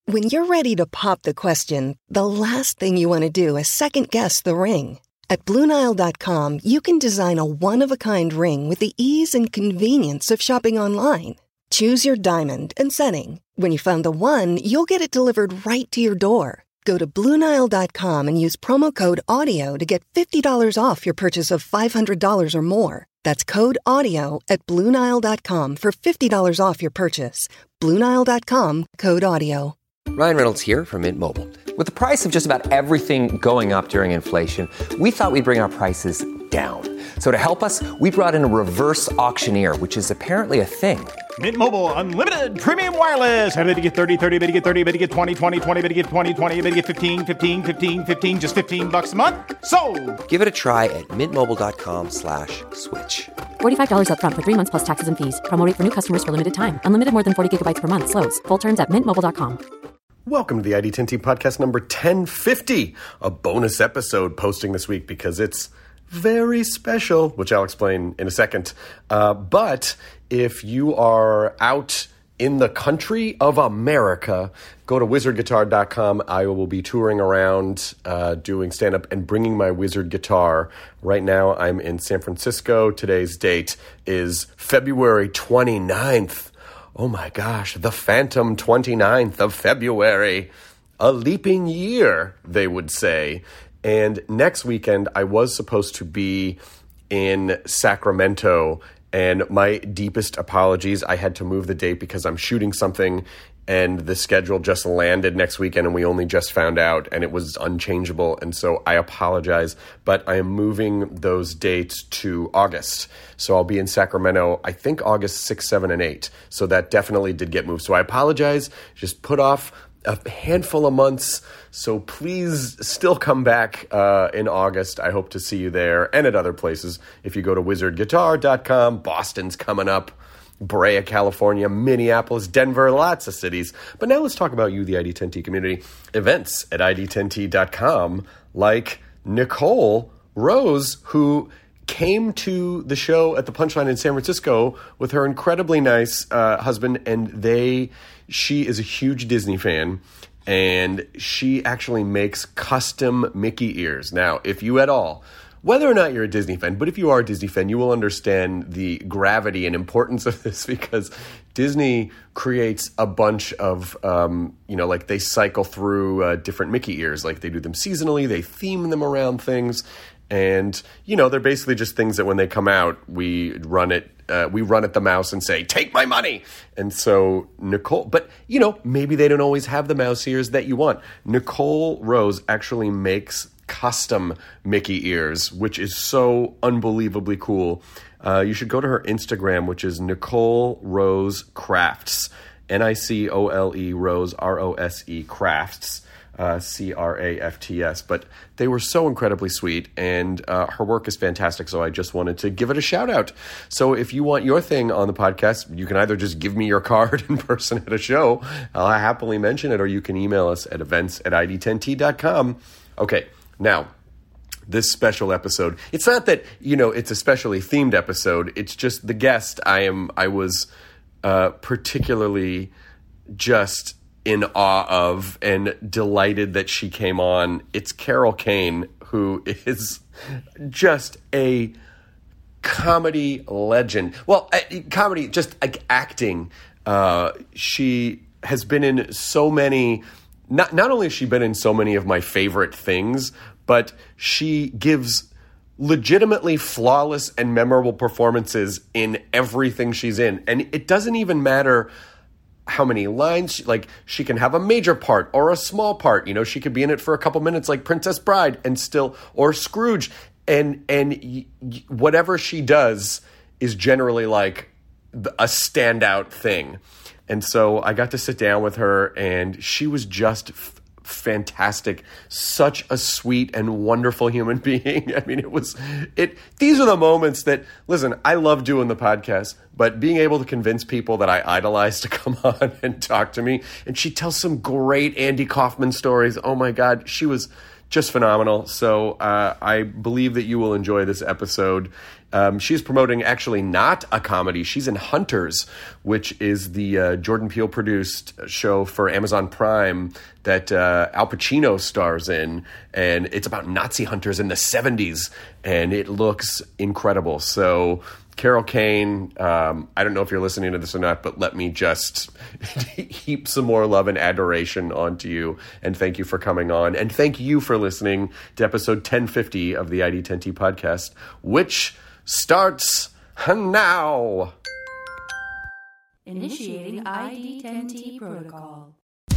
When you're ready to pop the question, the last thing you want to do is second-guess the ring. At BlueNile.com, you can design a one-of-a-kind ring with the ease and convenience of shopping online. Choose your diamond and setting. When you find the one, you'll get it delivered right to your door. Go to BlueNile.com and use promo code AUDIO to get $50 off your purchase of $500 or more. That's code AUDIO at BlueNile.com for $50 off your purchase. BlueNile.com, code AUDIO. Ryan Reynolds here from Mint Mobile. With the price of just about everything going up during inflation, we thought we'd bring our prices down. So to help us, we brought in a reverse auctioneer, which is apparently a thing. Mint Mobile Unlimited Premium Wireless. How to get 30, 30, bit to get 30, bit to get 20, 20, 20, bit to get 20, 20, bit to get 15, 15, 15, 15, just $15 a month? Sold! Give it a try at mintmobile.com/switch. $45 up front for 3 months plus taxes and fees. Promo rate for new customers for limited time. Unlimited more than 40 gigabytes per month. Slows full terms at mintmobile.com. Welcome to the ID10T podcast number 1050, a bonus episode posting this week because it's very special, which I'll explain in a second. But if you are out in the country of America, go to wizardguitar.com. I will be touring around, doing stand-up and bringing my Wizard guitar. Right now, I'm in San Francisco. Today's date is February 29th. Oh my gosh, the phantom 29th of February. A leaping year, they would say. And next weekend, I was supposed to be in Sacramento, and my deepest apologies. I had to move the date because I'm shooting something, and the schedule just landed next weekend, and we only just found out, and it was unchangeable, and so I apologize. But I am moving those dates to August. So I'll be in Sacramento, I think August 6, 7, and 8. So that definitely did get moved. So I apologize. Just put off a handful of months, so please still come back in August. I hope to see you there and at other places. If you go to wizardguitar.com, Boston's coming up, Brea, California, Minneapolis, Denver, lots of cities. But now let's talk about you, the ID10T community. Events at ID10T.com, like Nicole Rose, who came to the show at the Punchline in San Francisco with her incredibly nice husband, and she is a huge Disney fan, and she actually makes custom Mickey ears. Now, if you at all, whether or not you're a Disney fan, but if you are a Disney fan, you will understand the gravity and importance of this, because Disney creates a bunch of, like they cycle through different Mickey ears. Like they do them seasonally, they theme them around things. And, they're basically just things that when they come out, we run at the mouse and say, take my money. And so Nicole, but, maybe they don't always have the mouse ears that you want. Nicole Rose actually makes custom Mickey ears, which is so unbelievably cool. You should go to her Instagram, which is Nicole Rose Crafts, Nicole Rose, Rose Crafts. Crafts, but they were so incredibly sweet, and her work is fantastic, so I just wanted to give it a shout out. So if you want your thing on the podcast, you can either just give me your card in person at a show, I'll happily mention it, or you can email us at events@id10t.com. Okay, now, this special episode, it's not that, it's a specially themed episode, it's just the guest I was particularly just in awe of and delighted that she came on. It's Carol Kane, who is just a comedy legend. Well, comedy, just like acting. She has been in so many, not only has she been in so many of my favorite things, but she gives legitimately flawless and memorable performances in everything she's in. And it doesn't even matter how many lines, she can have a major part or a small part. She could be in it for a couple minutes like Princess Bride or Scrooge. And whatever she does is generally like a standout thing. And so I got to sit down with her, and she was just fantastic. Such a sweet and wonderful human being. I mean, these are the moments that, listen, I love doing the podcast, but being able to convince people that I idolize to come on and talk to me. And she tells some great Andy Kaufman stories. Oh my God, she was just phenomenal. So I believe that you will enjoy this episode. She's promoting actually not a comedy. She's in Hunters, which is the Jordan Peele-produced show for Amazon Prime that Al Pacino stars in. And it's about Nazi hunters in the 70s, and it looks incredible. So Carol Kane, I don't know if you're listening to this or not, but let me just heap some more love and adoration onto you. And thank you for coming on. And thank you for listening to episode 1050 of the ID10T podcast, which starts now. Initiating ID10T protocol.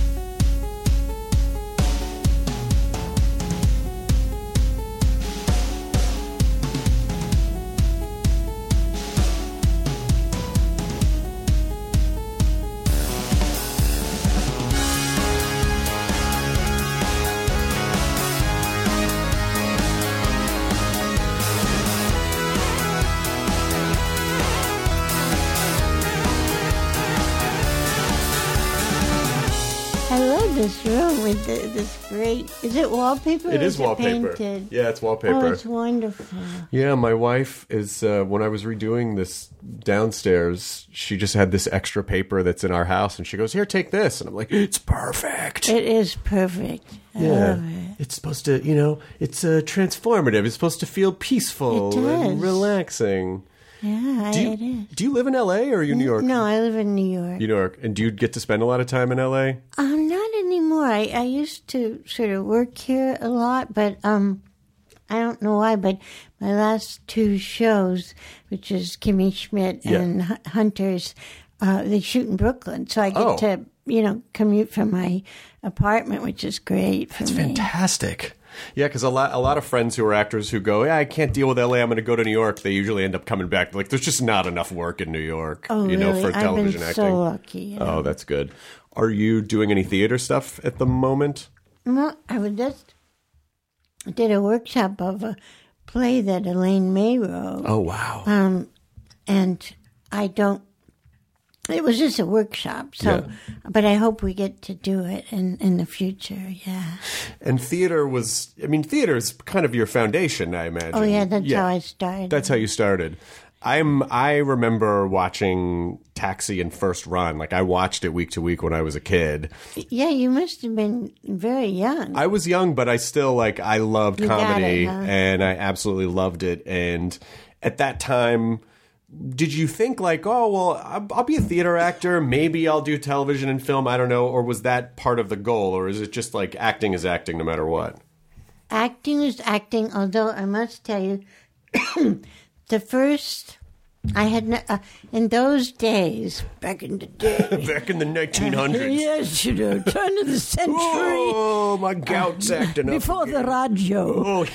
I love this room with this great... Is it wallpaper? It is wallpaper. Painted? Yeah, it's wallpaper. Oh, it's wonderful. Yeah, my wife is, when I was redoing this downstairs, she just had this extra paper that's in our house, and she goes, here, take this. And I'm like, it's perfect. It is perfect. I love it. It's supposed to, it's transformative. It's supposed to feel peaceful and relaxing. Yeah, it is. Do you live in L.A. or are you in New York? No, I live in New York. New York. And do you get to spend a lot of time in L.A.? Not anymore. I used to sort of work here a lot, but I don't know why, but my last two shows, which is Kimmy Schmidt and Hunters, they shoot in Brooklyn. So I get to, commute from my apartment, which is great for me. That's fantastic. Yeah, because a lot of friends who are actors who go, I can't deal with LA, I'm going to go to New York, they usually end up coming back. Like, there's just not enough work in New York, for television acting. I've been so lucky. Oh, that's good. Are you doing any theater stuff at the moment? No, I did a workshop of a play that Elaine May wrote. Oh, wow. And it was just a workshop, but I hope we get to do it in the future, yeah. And theater is kind of your foundation, I imagine. Oh, yeah, that's how I started. That's how you started. I remember watching Taxi and First Run. Like, I watched it week to week when I was a kid. Yeah, you must have been very young. I was young, but I still, I loved comedy, and I absolutely loved it. And at that time... Did you think I'll be a theater actor, maybe I'll do television and film, I don't know, or was that part of the goal, or is it just acting is acting no matter what? Acting is acting, although I must tell you, the first, I had, in those days, back in the day. Back in the 1900s. Yes, turn of the century. Oh, my gout's acting up. Before the radio.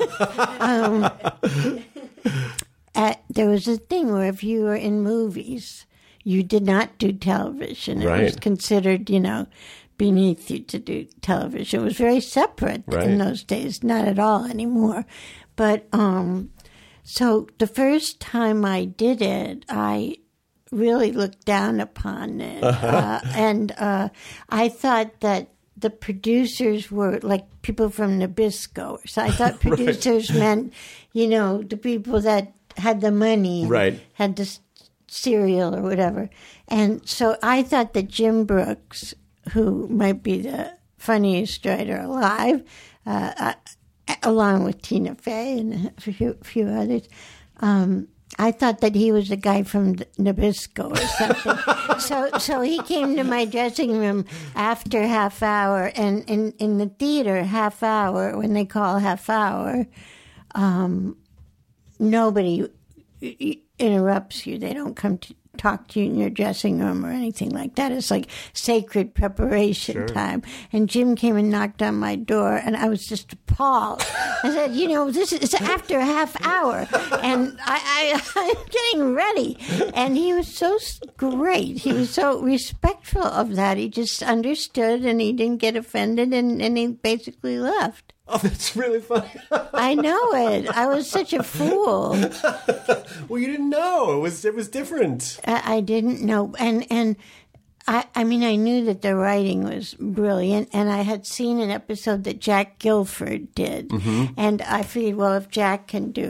Oh. There was a thing where if you were in movies, you did not do television. It was considered, beneath you to do television. It was very separate in those days, not at all anymore. But so the first time I did it, I really looked down upon it. And I thought that the producers were like people from Nabisco. So I thought producers meant, the people that had the money, had the cereal or whatever. And so I thought that Jim Brooks, who might be the funniest writer alive, along with Tina Fey and a few others, I thought that he was a guy from Nabisco or something. So he came to my dressing room after half hour, and in the theater, half hour, when they call half hour, nobody interrupts you. They don't come to talk to you in your dressing room or anything like that. It's like sacred preparation time. And Jim came and knocked on my door, and I was just appalled. I said, this is after a half hour, and I'm getting ready. And he was so great. He was so respectful of that. He just understood, and he didn't get offended, and he basically left. Oh, that's really funny. I know it. I was such a fool. Well, you didn't know. It was different. I didn't know. And I knew that the writing was brilliant, and I had seen an episode that Jack Gilford did. Mm-hmm. And I figured, well, if Jack can do it,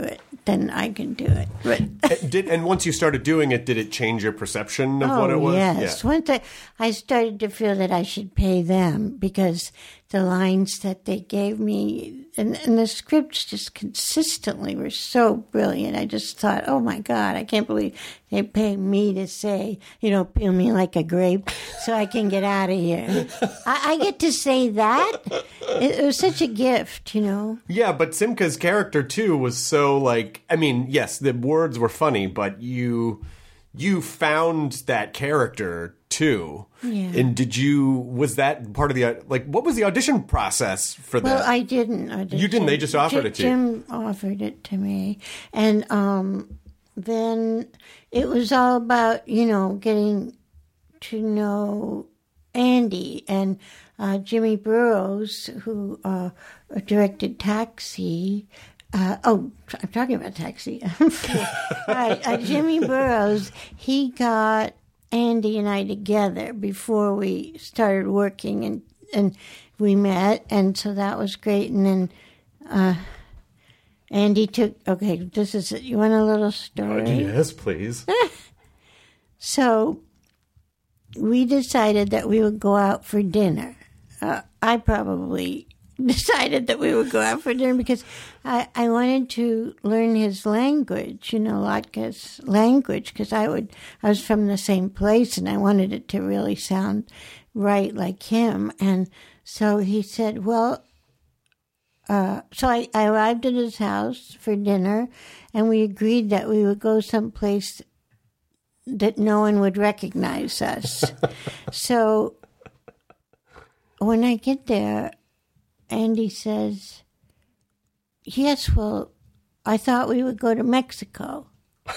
then I can do it. But And once you started doing it, did it change your perception of what it was? Yes. Yeah. Once I started to feel that I should pay them because the lines that they gave me and the scripts just consistently were so brilliant. I just thought, oh my God, I can't believe they pay me to say, peel me like a grape so I can get out of here. I get to say that. It was such a gift, Yeah, but Simca's character, too, was so, yes, the words were funny, but you found that character, too. Yeah. And was that part of the, what was the audition process for that? Well, I didn't audition. You didn't? They just offered it to you? Jim offered it to me. And then it was all about, getting to know Andy and Jimmy Burrows, who directed Taxi. I'm talking about Taxi. Right, Jimmy Burrows, he got Andy and I together before we started working, and we met, and so that was great. And then Andy this is it. You want a little story? Yes, please. So we decided that we would go out for dinner. I probably decided that we would go out for dinner because I wanted to learn his language, Latka's language, because I was from the same place and I wanted it to really sound right like him. And so he said, so I arrived at his house for dinner and we agreed that we would go someplace that no one would recognize us. So when I get there, Andy says, yes, well, I thought we would go to Mexico.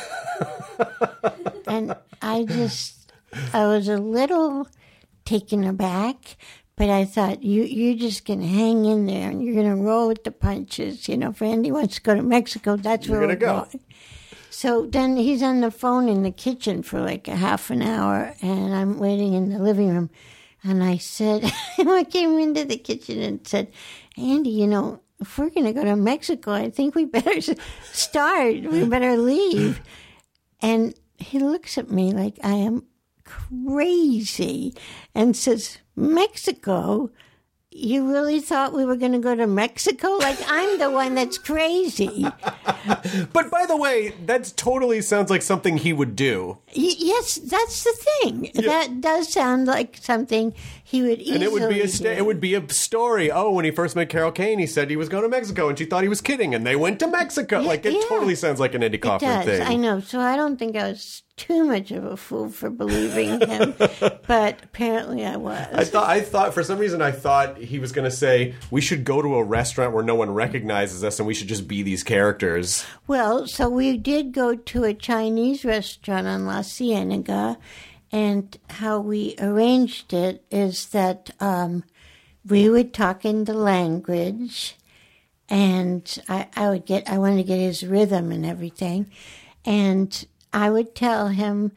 And I was a little taken aback, but I thought, you're just going to hang in there and you're going to roll with the punches. If Andy wants to go to Mexico, that's where we're going. So then he's on the phone in the kitchen for like a half an hour, and I'm waiting in the living room. And I said, I came into the kitchen and said, Andy, if we're going to go to Mexico, I think we better start. We better leave. And he looks at me like I am crazy and says, Mexico? You really thought we were going to go to Mexico? Like I'm the one that's crazy. But by the way, that totally sounds like something he would do. Yes, that's the thing. Yeah. That does sound like something he would easily And it would be do. It would be a story. Oh, when he first met Carol Kane, he said he was going to Mexico, and she thought he was kidding, and they went to Mexico. Yeah, it totally sounds like an Andy Kaufman thing. I know. So I don't think I was too much of a fool for believing him, but apparently I was. I thought for some reason he was going to say we should go to a restaurant where no one recognizes us, and we should just be these characters. Well, so we did go to a Chinese restaurant on La Cienega, and how we arranged it is that we would talk in the language, and I wanted to get his rhythm and everything, and I would tell him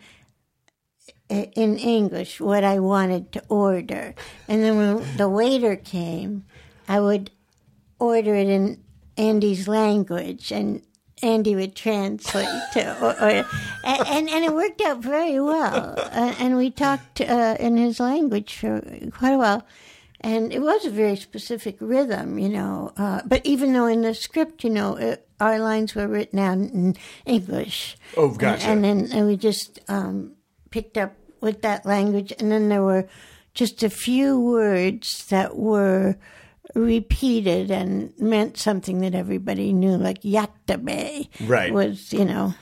in English what I wanted to order. And then when the waiter came, I would order it in Andy's language, and Andy would translate and it worked out very well. And we talked in his language for quite a while. And it was a very specific rhythm, but even though in the script, our lines were written out in English. Oh, gotcha. And we just picked up with that language. And then there were just a few words that were repeated and meant something that everybody knew, like yaktabe. Right. Was,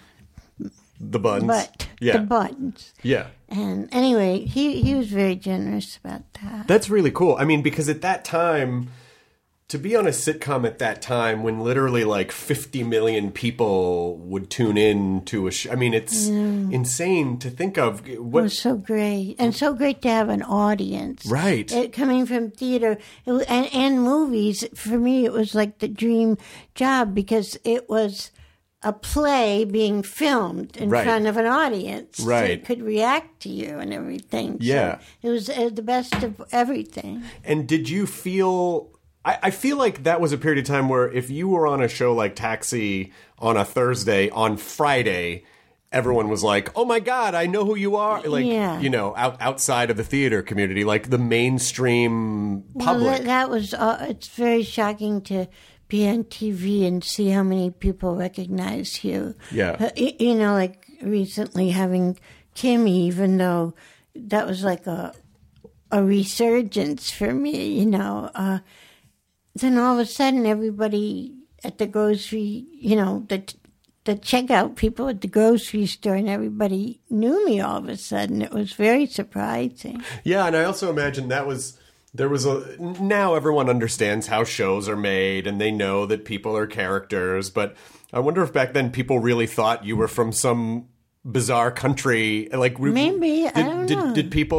the buns. The buns. Yeah. And anyway, he was very generous about that. That's really cool. I mean, because at that time, to be on a sitcom at that time when literally like 50 million people would tune in to a show, I mean, it's insane to think of. It was so great. And so great to have an audience. Right. Coming from theater and movies, for me, it was like the dream job because it was a play being filmed in front of an audience. Right. So it could react to you and everything. Yeah. So it was the best of everything. And did you feel I feel like that was a period of time where if you were on a show like Taxi on a Thursday, on Friday, everyone was like, "Oh my God, I know who you are!" Like, you know, outside of the theater community, like the mainstream public. Well, that was. It's very shocking to be on TV and see how many people recognize you. Yeah, you know, like recently having Kimmy, even though that was like a resurgence for me. You know, then all of a sudden, everybody at the grocery, you know, the checkout people at the grocery store and everybody knew me all of a sudden. It was very surprising. Yeah, and I also imagine now everyone understands how shows are made and they know that people are characters, but I wonder if back then people really thought you were from some bizarre country. Like maybe, I don't know.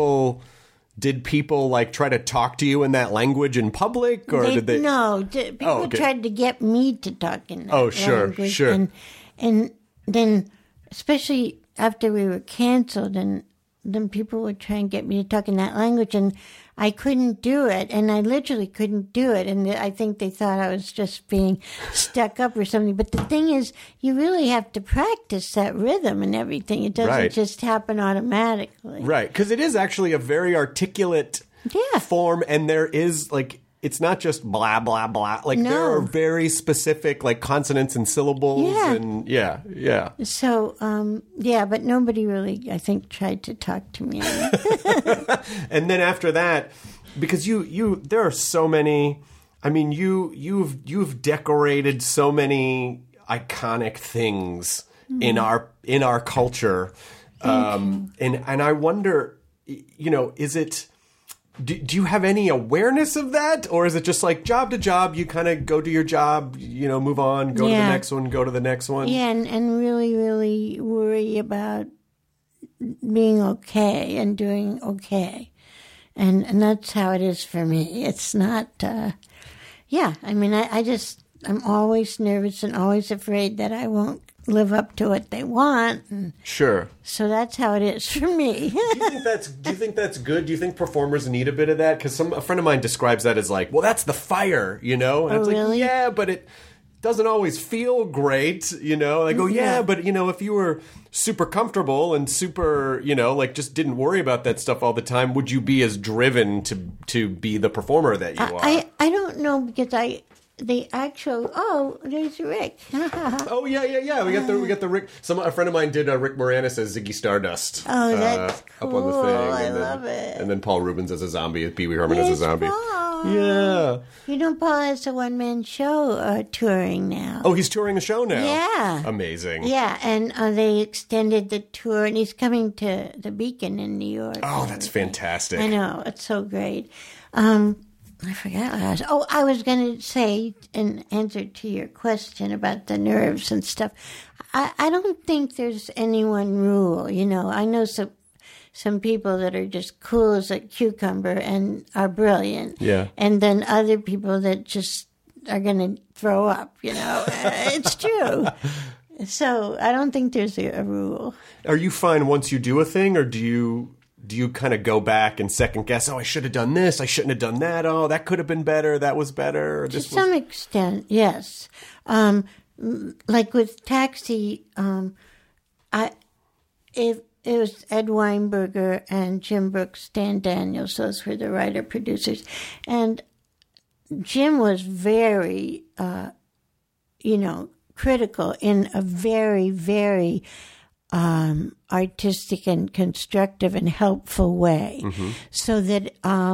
Did people like try to talk to you in that language in public, or did they? No, people tried to get me to talk in that language. Sure. And then, especially after we were canceled, and then people would try and get me to talk in that language, and I couldn't do it, and I literally couldn't do it, and I think they thought I was just being stuck up or something. But the thing is, you really have to practice that rhythm and everything. It doesn't just happen automatically. Right, because it is actually a very articulate form, and there is, like, it's not just blah, blah, blah. Like, there are very specific, like, consonants and syllables, and So, but nobody really, I think, tried to talk to me. And then after that, because there are so many, I mean, you've decorated so many iconic things in our culture. And I wonder, you know, is it, do you have any awareness of that? Or is it just like job to job, you kind of go do your job, you know, move on, go to the next one, go to the next one? Yeah, and really, really worry about being okay and doing okay. And that's how it is for me. It's not, I mean, I'm always nervous and always afraid that I won't live up to what they want. And sure. So that's how it is for me. Do you think that's good? Do you think performers need a bit of that? Because a friend of mine describes that as like, well, that's the fire, you know? And it's really? Like, yeah, but it doesn't always feel great, you know? I go, yeah, but, you know, if you were super comfortable and super, you know, like just didn't worry about that stuff all the time, would you be as driven to be the performer that you are? I don't know, because there's Rick. Oh yeah. We got the Rick. A friend of mine did Rick Moranis as Ziggy Stardust. Oh, that's cool. Up on the thing. I love it. And then Paul Rubens as a zombie, Pee Wee Herman as a zombie. Paul. Yeah. You know, Paul has a one-man show touring now. Oh, he's touring a show now. Yeah. Amazing. Yeah, and they extended the tour, and he's coming to the Beacon in New York. Oh, that's fantastic. I know, it's so great. I forgot what I was. Oh, I was going to say, in answer to your question about the nerves and stuff, I don't think there's any one rule. You know, I know some people that are just cool as a cucumber and are brilliant. Yeah. And then other people that just are going to throw up, you know. It's true. So I don't think there's a rule. Are you fine once you do a thing, or do you kind of go back and second guess, oh, I should have done this, I shouldn't have done that, oh, that could have been better, that was better? To some extent, yes. Like with Taxi, it was Ed Weinberger and Jim Brooks, Stan Daniels, those were the writer-producers. And Jim was very, critical in a very, very artistic and constructive and helpful way. Mm-hmm. So that,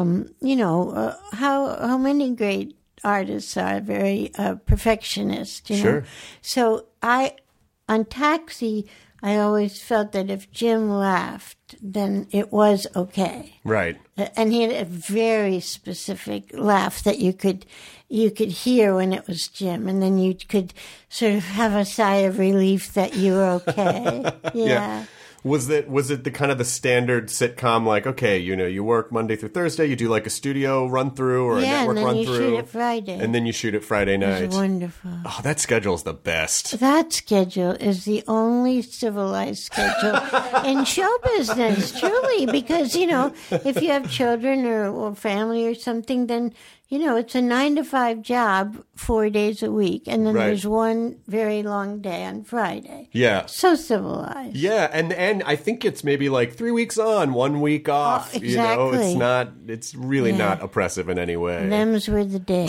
how many great artists are very perfectionist, you know? Sure. So on Taxi, I always felt that if Jim laughed, then it was okay. Right. And he had a very specific laugh that you could hear when it was Jim, and then you could sort of have a sigh of relief that you were okay. Yeah. Was it the kind of the standard sitcom, like, okay, you work Monday through Thursday, you do like a studio run through or a network run through, and then you shoot it Friday, and then you shoot it Friday night? It's wonderful. Oh, that schedule's the best. That schedule is the only civilized schedule in show business, truly, because if you have children or family or something, then it's a 9-to-5 job 4 days a week, and then there's one very long day on Friday. Yeah. So civilized. Yeah, and I think it's maybe like 3 weeks on, 1 week off. Oh, exactly. It's really not oppressive in any way. Them's were the days.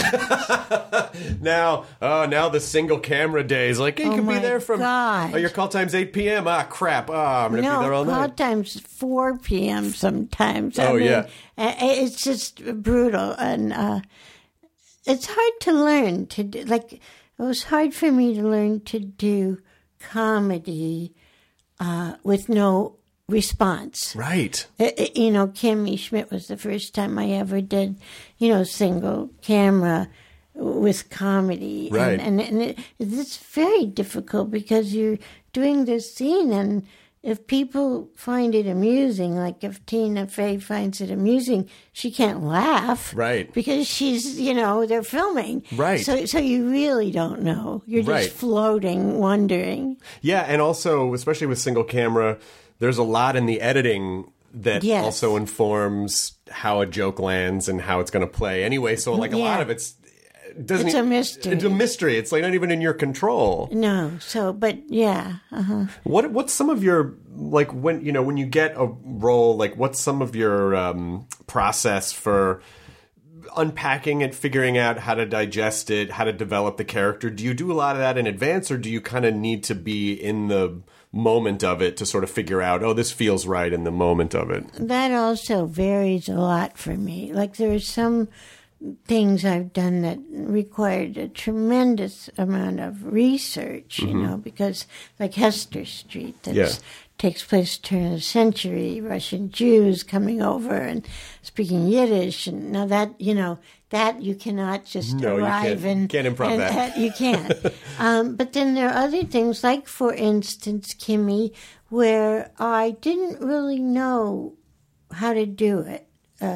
Now the single camera days. Like, you can be there from, your call time's 8 p.m. Ah, crap. I'm going to be there all night. No, call time's 4 p.m. sometimes. Yeah. It's just brutal, and it's hard to learn to do. Like, it was hard for me to learn to do comedy with no response. Right. Kimmy Schmidt was the first time I ever did, single camera with comedy. Right. And it's very difficult because you're doing this scene, and if people find it amusing, like if Tina Fey finds it amusing, she can't laugh. Right. Because she's, they're filming. Right. So you really don't know. You're just floating, wondering. Yeah, and also, especially with single camera, there's a lot in the editing that also informs how a joke lands and how it's going to play anyway. So, like, a lot of it's a mystery. It's a mystery. It's like not even in your control. No. So, but yeah. Uh-huh. What's some of your, like, when you get a role, like, what's some of your process for unpacking it, figuring out how to digest it, how to develop the character? Do you do a lot of that in advance, or do you kind of need to be in the moment of it to sort of figure out, this feels right in the moment of it? That also varies a lot for me. Like, there are some things I've done that required a tremendous amount of research, because like Hester Street, that takes place turn of the century, Russian Jews coming over and speaking Yiddish, and now that that you cannot just arrive and can't improv that. You can't. But then there are other things, like for instance, Kimmy, where I didn't really know how to do it.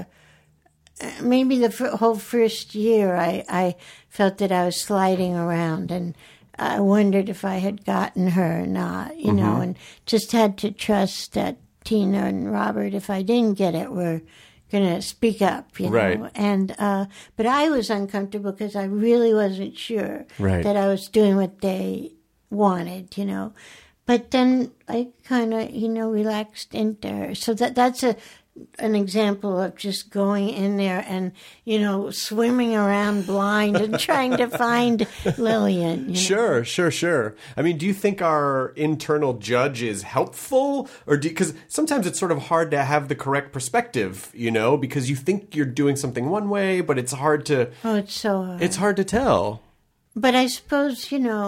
Maybe the whole first year, I felt that I was sliding around, and I wondered if I had gotten her or not, and just had to trust that Tina and Robert, if I didn't get it, were going to speak up, Right. And but I was uncomfortable because I really wasn't sure that I was doing what they wanted, But then I kind of, relaxed into her. So that's an example of just going in there and, swimming around blind and trying to find Lillian. Sure. I mean, do you think our internal judge is helpful? Or because sometimes it's sort of hard to have the correct perspective, because you think you're doing something one way, but it's hard to... Oh, it's so hard. It's hard to tell. But I suppose,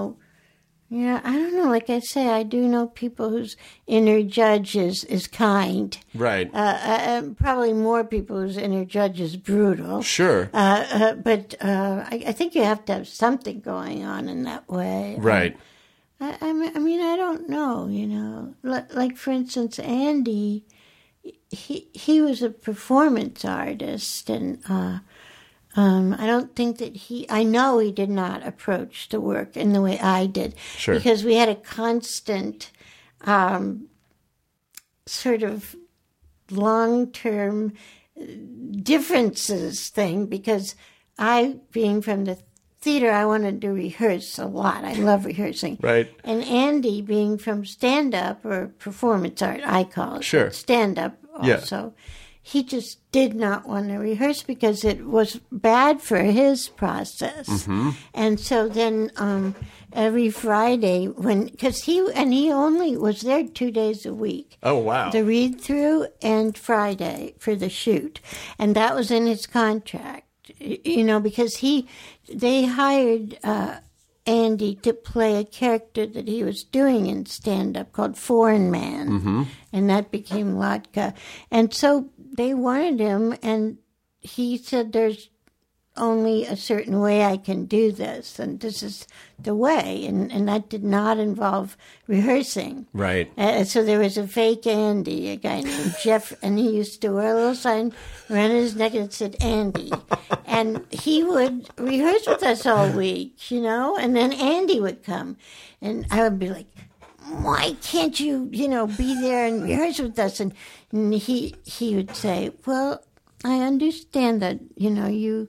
I don't know. Like I say, I do know people whose inner judge is kind. Right. Probably more people whose inner judge is brutal. Sure. But I think you have to have something going on in that way. Right. I mean, I don't know, Like, for instance, Andy, he was a performance artist, and... I don't think that I know he did not approach the work in the way I did. Sure. Because we had a constant sort of long-term differences thing, because being from the theater, I wanted to rehearse a lot. I love rehearsing. Right. And Andy, being from stand-up or performance art, I call it. Sure. Stand-up also. Yeah. He just did not want to rehearse because it was bad for his process. Mm-hmm. And so then every Friday, because he only was there 2 days a week. Oh, wow. The read-through and Friday for the shoot. And that was in his contract, because they hired Andy to play a character that he was doing in stand-up called Foreign Man. Mm-hmm. And that became Latka. And so they wanted him, and he said, only a certain way I can do this, and this is the way. And that did not involve rehearsing. Right. So there was a fake Andy, a guy named Jeff, and he used to wear a little sign around his neck that said Andy. And he would rehearse with us all week, you know, and then Andy would come. And I would be like, why can't you, you know, be there and rehearse with us? And he would say, well, I understand that, you know, you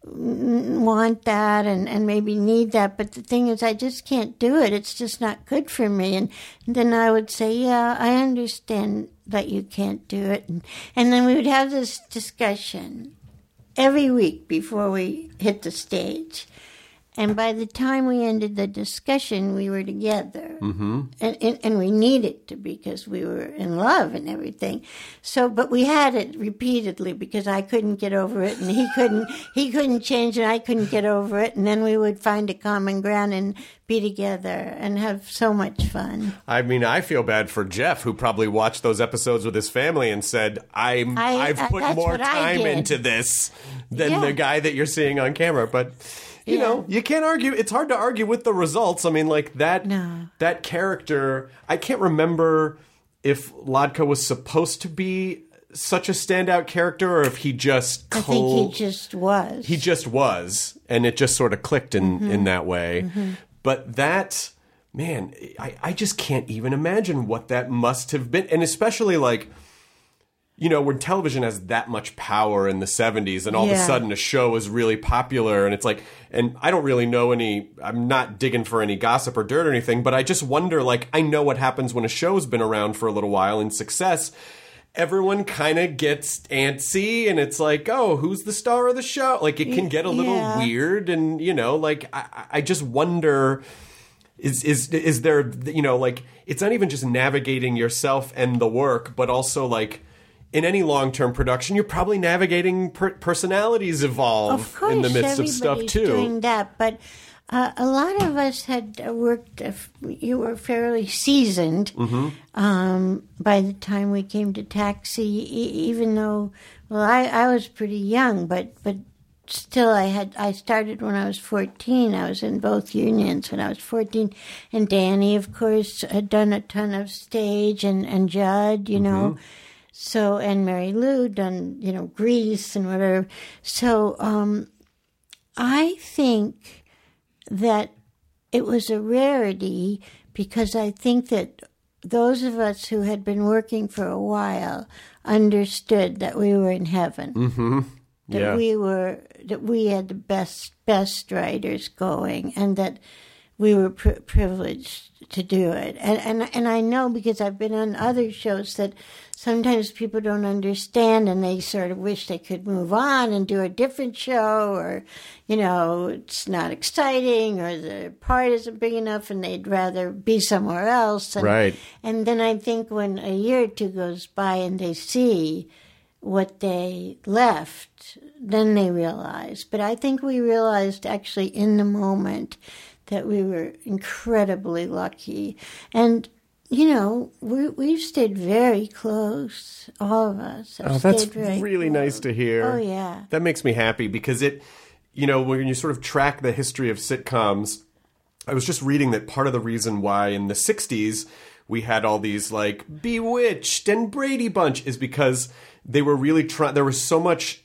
want that and maybe need that, but the thing is I just can't do it. It's just not good for me. And then I would say, yeah, I understand that you can't do it. And then we would have this discussion every week before we hit the stage. And by the time we ended the discussion, we were together. Mm-hmm. And we needed to because we were in love and everything. So, but we had it repeatedly because I couldn't get over it and he couldn't change and I couldn't get over it. And then we would find a common ground and be together and have so much fun. I mean, I feel bad for Jeff, who probably watched those episodes with his family and said, I've put more time into this than the guy that you're seeing on camera. But... You know, you can't argue. It's hard to argue with the results. I mean, like that character, I can't remember if Ladka was supposed to be such a standout character or if he just... I think he just was. He just was. And it just sort of clicked in that way. Mm-hmm. But that, man, I just can't even imagine what that must have been. And especially like... You know, when television has that much power in the 70s and all of a sudden a show is really popular and it's like, and I don't really know I'm not digging for any gossip or dirt or anything, but I just wonder, like, I know what happens when a show's been around for a little while in success. Everyone kind of gets antsy and it's like, oh, who's the star of the show? Like, it can get a little weird and, you know, like, I just wonder... Is there, you know, like, it's not even just navigating yourself and the work, but also, like, in any long-term production, you're probably navigating personalities evolve in the midst of stuff, too. Doing that, but a lot of us had worked, you were fairly seasoned by the time we came to Taxi, even though, well, I was pretty young, but still I started when I was 14. I was in both unions when I was 14. And Danny, of course, had done a ton of stage and Judd, you know. So, and Mary Lou done, you know, Grease and whatever. So, I think that it was a rarity because I think that those of us who had been working for a while understood that we were in heaven. Mm-hmm. That we had the best writers going and that we were privileged to do it. And I know because I've been on other shows that sometimes people don't understand and they sort of wish they could move on and do a different show or, you know, it's not exciting or the part isn't big enough and they'd rather be somewhere else. And, right. And then I think when a year or two goes by and they see what they left, then they realize. But I think we realized actually in the moment that we were incredibly lucky. And, you know, we've stayed very close, all of us. That's really nice to hear. Oh, yeah. That makes me happy because it, you know, when you sort of track the history of sitcoms, I was just reading that part of the reason why in the 60s we had all these like Bewitched and Brady Bunch is because they were really trying, there was so much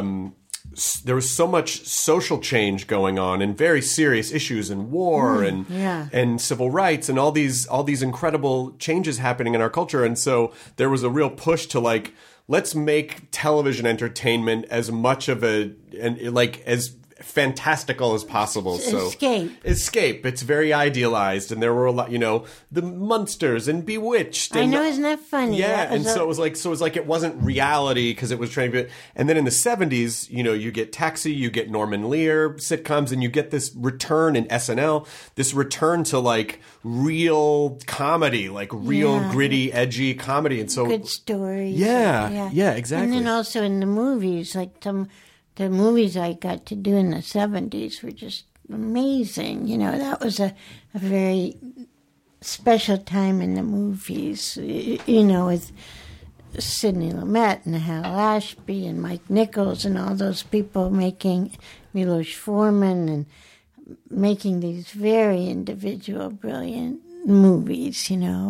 social change going on and very serious issues and war and civil rights and all these incredible changes happening in our culture. And so there was a real push to like, let's make television entertainment as much of as fantastical as possible. So escape. It's very idealized, and there were a lot, you know, the Munsters and Bewitched. And, I know, isn't that funny? Yeah, and so it was like it wasn't reality because it was trying to be. And then in the 70s, you know, you get Taxi, you get Norman Lear sitcoms, and you get this return in SNL, this return to like real comedy, like real gritty, edgy comedy, and so good stories. Yeah, exactly. And then also in the movies, like the movies I got to do in the 70s were just amazing. You know, that was a very special time in the movies, you know, with Sidney Lumet and Hal Ashby and Mike Nichols and all those people making Milos Forman and making these very individual, brilliant movies,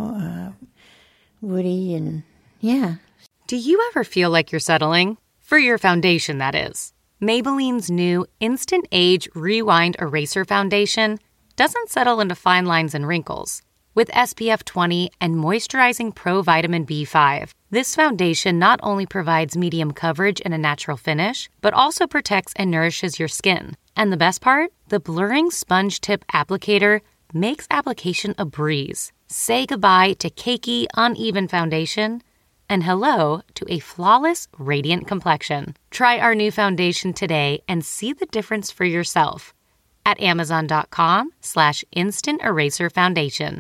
Woody and, yeah. Do you ever feel like you're settling? For your foundation, that is. Maybelline's new Instant Age Rewind Eraser Foundation doesn't settle into fine lines and wrinkles. With SPF 20 and moisturizing Pro Vitamin B5, this foundation not only provides medium coverage and a natural finish, but also protects and nourishes your skin. And the best part? The blurring sponge tip applicator makes application a breeze. Say goodbye to cakey, uneven foundation and hello to a flawless, radiant complexion. Try our new foundation today and see the difference for yourself at Amazon.com/Instant Eraser Foundation.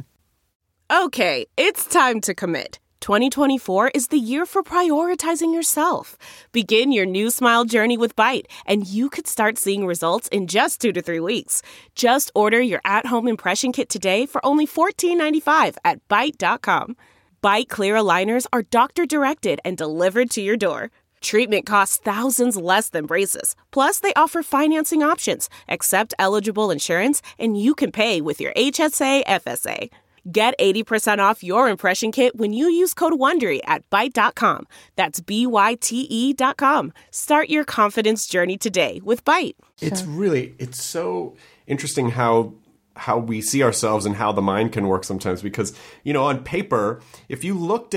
Okay, it's time to commit. 2024 is the year for prioritizing yourself. Begin your new smile journey with Byte, and you could start seeing results in just 2 to 3 weeks. Just order your at-home impression kit today for only $14.95 at Byte.com. Byte Clear aligners are doctor-directed and delivered to your door. Treatment costs thousands less than braces. Plus, they offer financing options, accept eligible insurance, and you can pay with your HSA FSA. Get 80% off your impression kit when you use code WONDERY at Byte.com. That's BYTE.com. Start your confidence journey today with Byte. It's so interesting how we see ourselves and how the mind can work sometimes, because, on paper, if you looked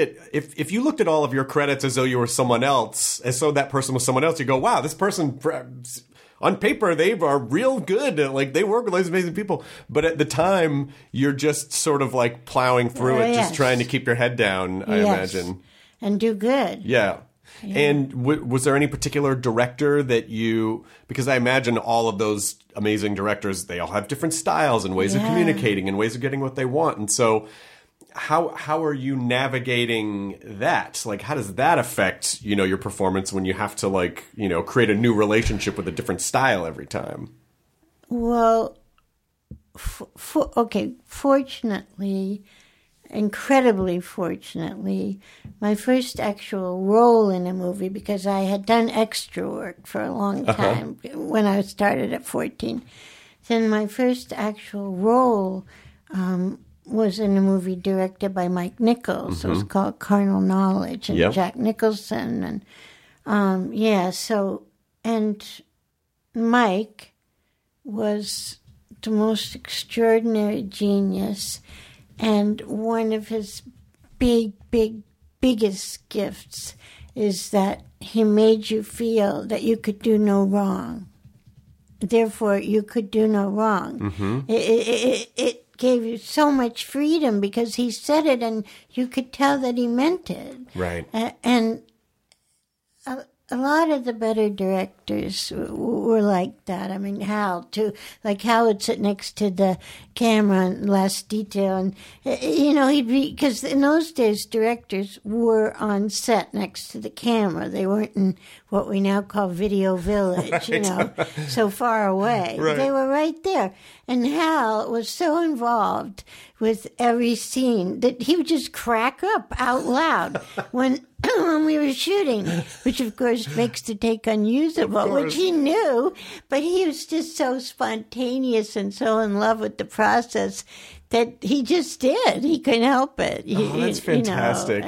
at all of your credits as though you were someone else, as though that person was someone else, you go, wow, this person, on paper, they are real good. Like, they work with these amazing people. But at the time, you're just sort of like plowing through it, just trying to keep your head down, I imagine. And do good. Yeah. And was there any particular director that because I imagine all of those amazing directors, they all have different styles and ways of communicating and ways of getting what they want. And so how are you navigating that? Like, how does that affect, your performance when you have to create a new relationship with a different style every time? Well, fortunately, incredibly fortunately, my first actual role in a movie, because I had done extra work for a long time when I started at 14. Then my first actual role was in a movie directed by Mike Nichols. It was called Carnal Knowledge, and Jack Nicholson. And and Mike was the most extraordinary genius. And one of his biggest gifts is that he made you feel that you could do no wrong. Therefore, you could do no wrong. It gave you so much freedom because he said it and you could tell that he meant it. Right. And a lot of the better directors were like that. I mean, Hal, too. Like, Hal would sit next to the camera in Last Detail. And, he'd be... Because in those days, directors were on set next to the camera. They weren't in what we now call Video Village, so far away. Right. They were right there. And Hal was so involved with every scene that he would just crack up out loud when we were shooting, which of course makes the take unusable, which he knew, but he was just so spontaneous and so in love with the process that he just did. He couldn't help it. That's fantastic.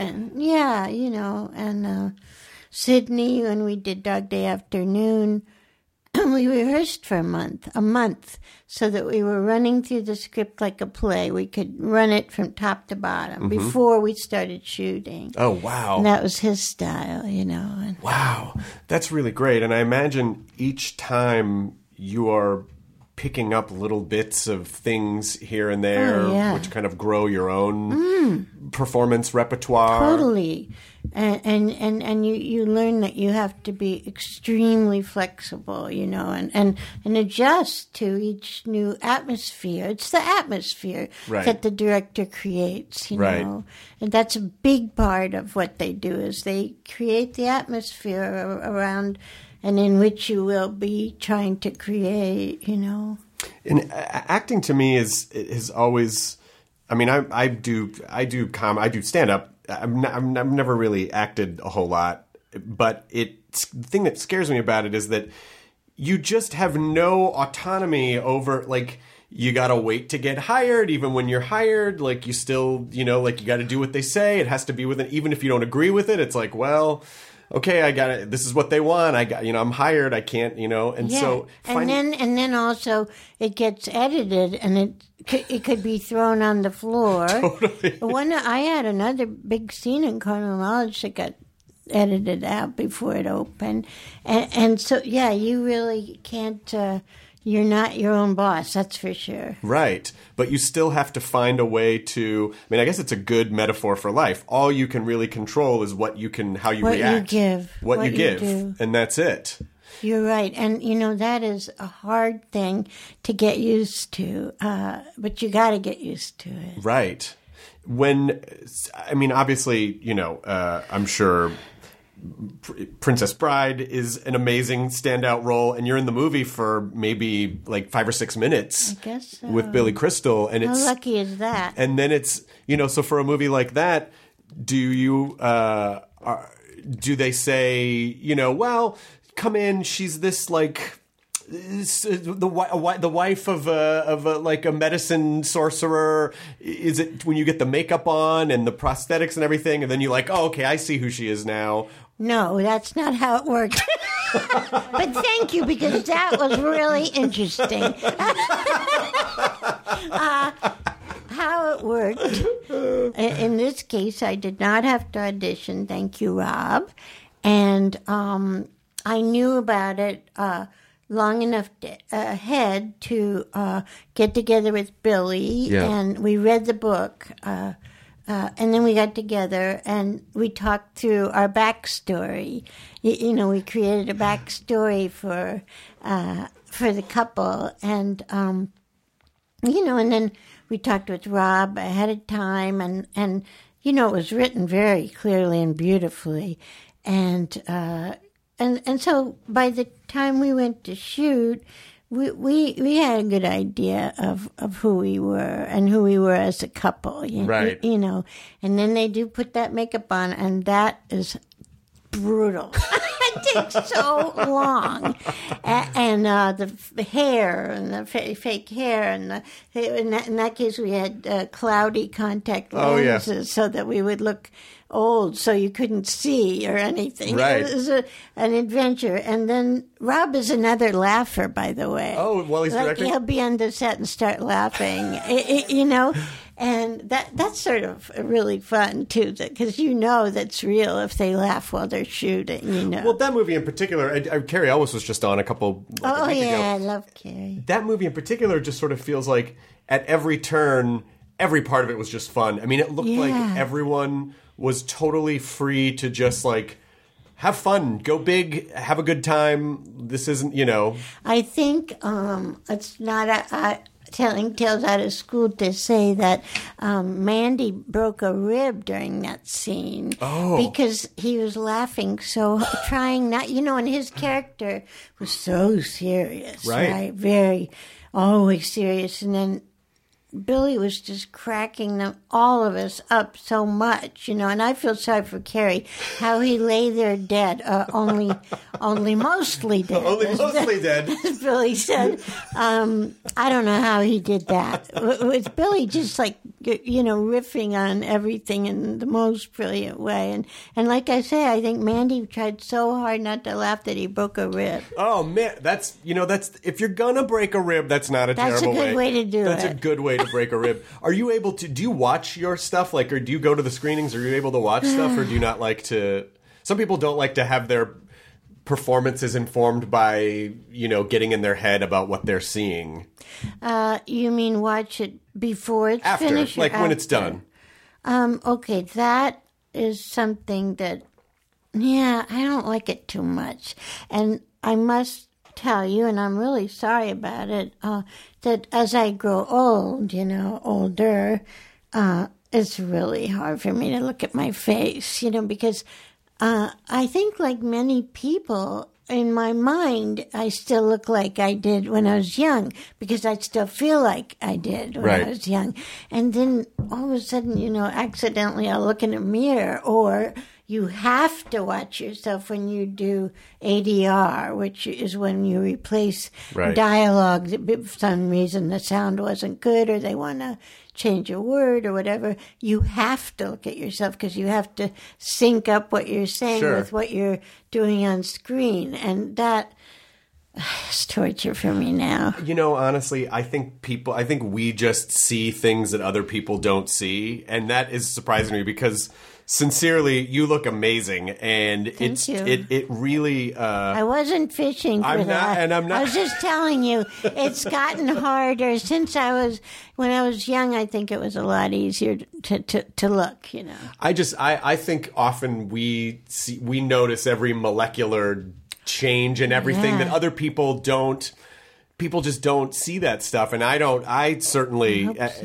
And Sidney, when we did Dog Day Afternoon, we rehearsed for a month, so that we were running through the script like a play. We could run it from top to bottom before we started shooting. Oh, wow. And that was his style, And, wow. That's really great. And I imagine each time you are picking up little bits of things here and there, which kind of grow your own performance repertoire. Totally. And you learn that you have to be extremely flexible, and adjust to each new atmosphere. It's the atmosphere that the director creates, know. And that's a big part of what they do, is they create the atmosphere around and in which you will be trying to create, And acting to me is always, I mean, I do stand up I've never really acted a whole lot, but the thing that scares me about it is that you just have no autonomy over, like, you gotta wait to get hired. Even when you're hired, like, you still, you know, like, you gotta do what they say. It has to be within, even if you don't agree with it, it's like, well, okay, I got it. This is what they want. I'm hired. I can't, you know, and so. And then also it gets edited, and it could be thrown on the floor. Totally. I had another big scene in Carnal Knowledge that got edited out before it opened, and so you really can't. You're not your own boss, that's for sure. Right. But you still have to find a way to, I mean, I guess it's a good metaphor for life. All you can really control is how you react. What you give. Do. And that's it. You're right. And, you know, that is a hard thing to get used to. But you got to get used to it. Right. Obviously, you know, I'm sure Princess Bride is an amazing standout role, and you're in the movie for maybe like 5 or 6 minutes. I guess so. With Billy Crystal, and how lucky is that? And then it's, you know, so for a movie like that, do they say, you know, well, come in, she's this like the wife of a medicine sorcerer? Is it when you get the makeup on and the prosthetics and everything, and then you're like, oh, okay, I see who she is now? No, that's not how it works. But thank you, because that was really interesting. How it worked. In this case, I did not have to audition. Thank you, Rob. And I knew about it long enough ahead to get together with Billy, and we read the book. And then we got together and we talked through our backstory. You know, we created a backstory for the couple, and you know, and then we talked with Rob ahead of time, and you know, it was written very clearly and beautifully, and so by the time we went to shoot, we had a good idea of who we were and who we were as a couple, right? You know, and then they do put that makeup on, and that is brutal. It takes so long, and the hair and the fake hair, and in that case we had cloudy contact lenses so that we would look old, so you couldn't see or anything. Right. It was an adventure. And then Rob is another laugher, by the way. Oh, while he's directing? He'll be on the set and start laughing, you know. And that's sort of really fun, too, because you know that's real if they laugh while they're shooting, you know. Well, that movie in particular, Carrie Elwes was just on a couple ago. I love Carrie. That movie in particular just sort of feels like at every turn, every part of it was just fun. I mean, it looked like everyone was totally free to just, like, have fun, go big, have a good time. This isn't, you know. I think it's not telling tales out of school to say that Mandy broke a rib during that scene. Oh. Because he was laughing trying not, you know, and his character was so serious. Right? Very, always serious. And then Billy was just cracking all of us up so much, you know, and I feel sorry for Carrie, how he lay there dead, only mostly dead. Only mostly dead. As Billy said. I don't know how he did that. With Billy just like, you know, riffing on everything in the most brilliant way. And like I say, I think Mandy tried so hard not to laugh that he broke a rib. Oh, man, that's if you're gonna break a rib, that's not a terrible way. That's a good way to do it. That's a good way to break a rib. Are you able to, do you watch your stuff, like, or do you go to the screenings? Are you able to watch stuff, or do you not like to, some people don't like to have their performances informed by, you know, getting in their head about what they're seeing. You mean watch it before it's finished? Like when it's done. Okay, that is something that, I don't like it too much. And I must tell you, and I'm really sorry about it, that as I grow old, you know, older, it's really hard for me to look at my face, you know, because I think like many people, in my mind, I still look like I did when I was young because I still feel like I did when I was young. And then all of a sudden, accidentally I'll look in a mirror, or you have to watch yourself when you do ADR, which is when you replace dialogue. If for some reason the sound wasn't good or they want to change a word or whatever, you have to look at yourself because you have to sync up what you're saying with what you're doing on screen. And that is torture for me now. Honestly, I think we just see things that other people don't see. And that is surprising me because sincerely, you look amazing, and it really. I wasn't fishing for that. And I'm not. I was just telling you, it's gotten harder since when I was young. I think it was a lot easier to look. I think often we notice every molecular change and everything that other people don't. People just don't see that stuff, and I don't. I certainly,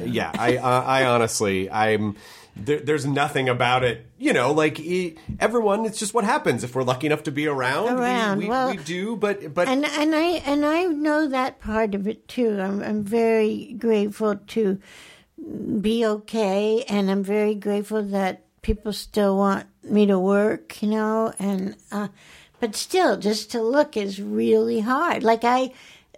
I honestly, There's nothing about it, everyone. It's just what happens if we're lucky enough to be around. We do, but and I know that part of it too. I'm very grateful to be okay, and I'm very grateful that people still want me to work, and but still, just to look is really hard. Like I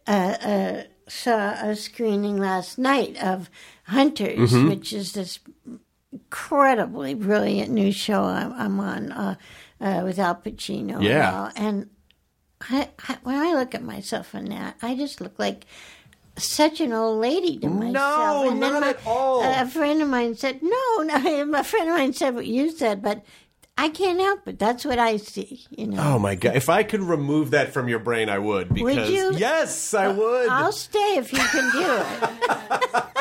saw a screening last night of Hunters, which is this incredibly brilliant new show I'm on with Al Pacino. Yeah. And when I look at myself in that, I just look like such an old lady to myself. No, and not at all. A friend of mine said, a friend of mine said what you said, but I can't help it. That's what I see, Oh, my God. If I could remove that from your brain, I would. Because, would you? Yes, I would. I'll stay if you can do it.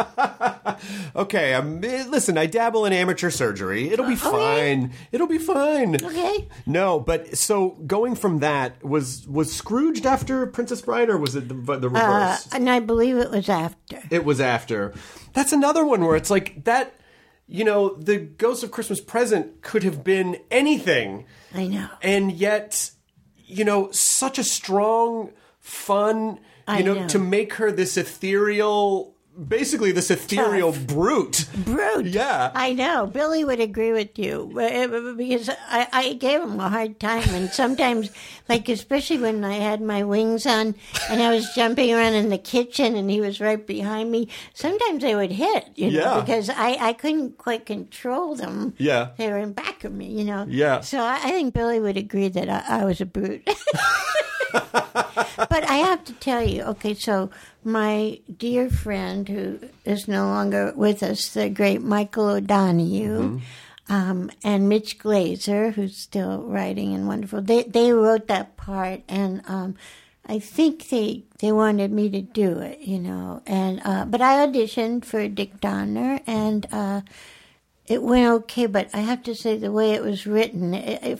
Okay, listen, I dabble in amateur surgery. It'll be fine. Okay. It'll be fine. Okay. No, but so going from that, was Scrooged after Princess Bride, or was it the reverse? And I believe it was after. It was after. That's another one where it's like that, the Ghost of Christmas Present could have been anything. I know. And yet, such a strong, fun, to make her this ethereal... Basically, this ethereal brute. Yeah. I know. Billy would agree with you because I gave him a hard time. And sometimes, especially when I had my wings on and I was jumping around in the kitchen and he was right behind me, sometimes they would hit, because I couldn't quite control them. Yeah. They were in back of me, Yeah. So I think Billy would agree that I was a brute. But I have to tell you, okay, so my dear friend who is no longer with us, the great Michael O'Donoghue, and Mitch Glazer, who's still writing and wonderful, they wrote that part, and I think they wanted me to do it, and but I auditioned for Dick Donner, and it went okay, but I have to say the way it was written,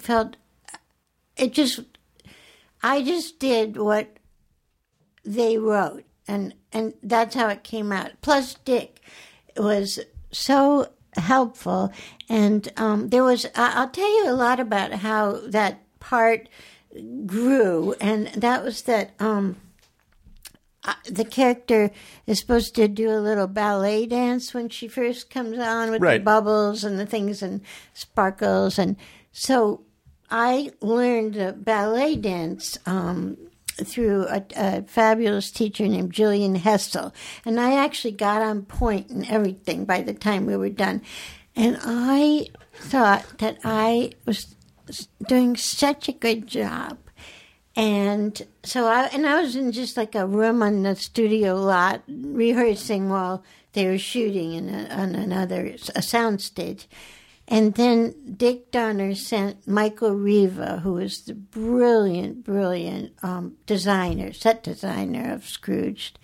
I just did what they wrote, and that's how it came out. Plus, Dick was so helpful, and I'll tell you a lot about how that part grew, and that was that the character is supposed to do a little ballet dance when she first comes on with the bubbles and the things and sparkles, and so I learned the ballet dance through a fabulous teacher named Jillian Hessel. And I actually got on point and everything by the time we were done. And I thought that I was doing such a good job. And so I was in just like a room on the studio lot rehearsing while they were shooting on a soundstage. And then Dick Donner sent Michael Riva, who is the brilliant set designer of Scrooged.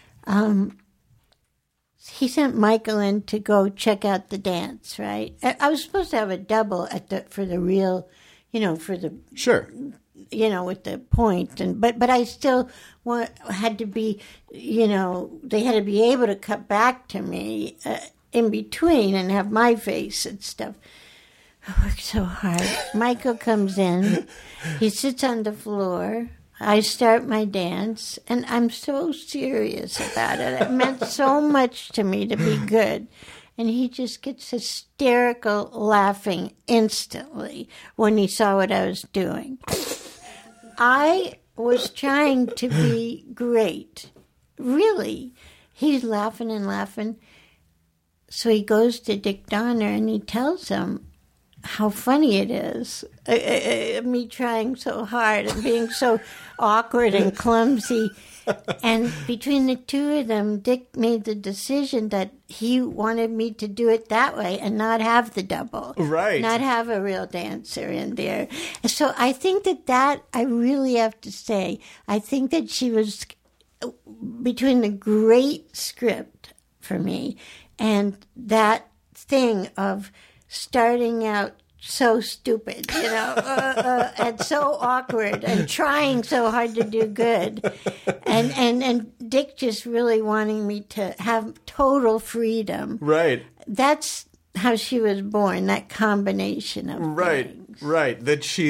He sent Michael in to go check out the dance, right? I was supposed to have a double for the real, for the... Sure. With the point. But I still had to be, they had to be able to cut back to me in between and have my face and stuff. I worked so hard. Michael comes in. He sits on the floor. I start my dance, and I'm so serious about it. It meant so much to me to be good. And he just gets hysterical laughing instantly when he saw what I was doing. I was trying to be great. Really. He's laughing and laughing. So he goes to Dick Donner and he tells him how funny it is, me trying so hard and being so awkward and clumsy. And between the two of them, Dick made the decision that he wanted me to do it that way and not have the double. Right. Not have a real dancer in there. So I think that I really have to say, I think that she was between the great script for me and that thing of starting out so stupid, and so awkward and trying so hard to do good. And Dick just really wanting me to have total freedom. Right. That's how she was born, that combination of things. Right. That she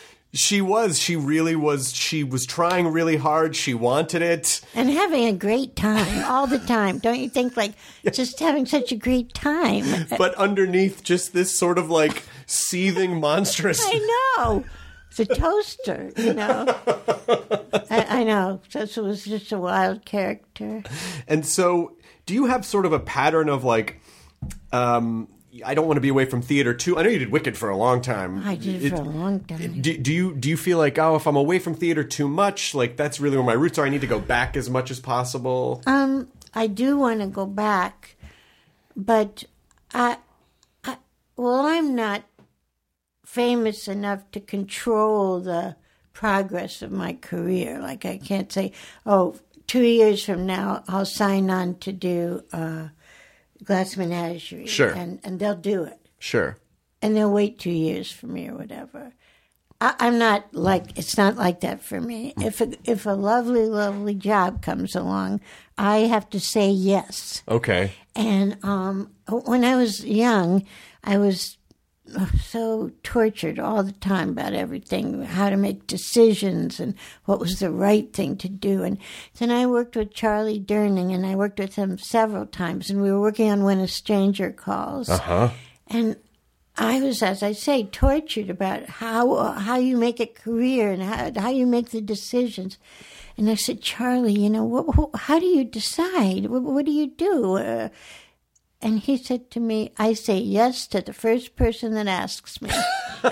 was trying really hard. She wanted it. And having a great time all the time. Don't you think, just having such a great time? But underneath just this sort of seething monstrous. I know. It's a toaster, I know. This was just a wild character. And so do you have sort of a pattern of I don't want to be away from theater too. I know you did Wicked for a long time. I did it for a long time. Do you feel like, if I'm away from theater too much, that's really where my roots are, I need to go back as much as possible? I do want to go back, but I'm not famous enough to control the progress of my career. I can't say, 2 years from now I'll sign on to do Glass Menagerie. Sure. And they'll do it. Sure. And they'll wait 2 years for me or whatever. I'm not it's not like that for me. If a lovely, lovely job comes along, I have to say yes. Okay. And when I was young, I was so tortured all the time about everything, how to make decisions and what was the right thing to do. And then I worked with Charlie Durning, and I worked with him several times, and we were working on When a Stranger Calls. Uh-huh. And I was, as I say, tortured about how you make a career and how you make the decisions. And I said, Charlie, how do you decide? What do you do? And he said to me, I say yes to the first person that asks me. And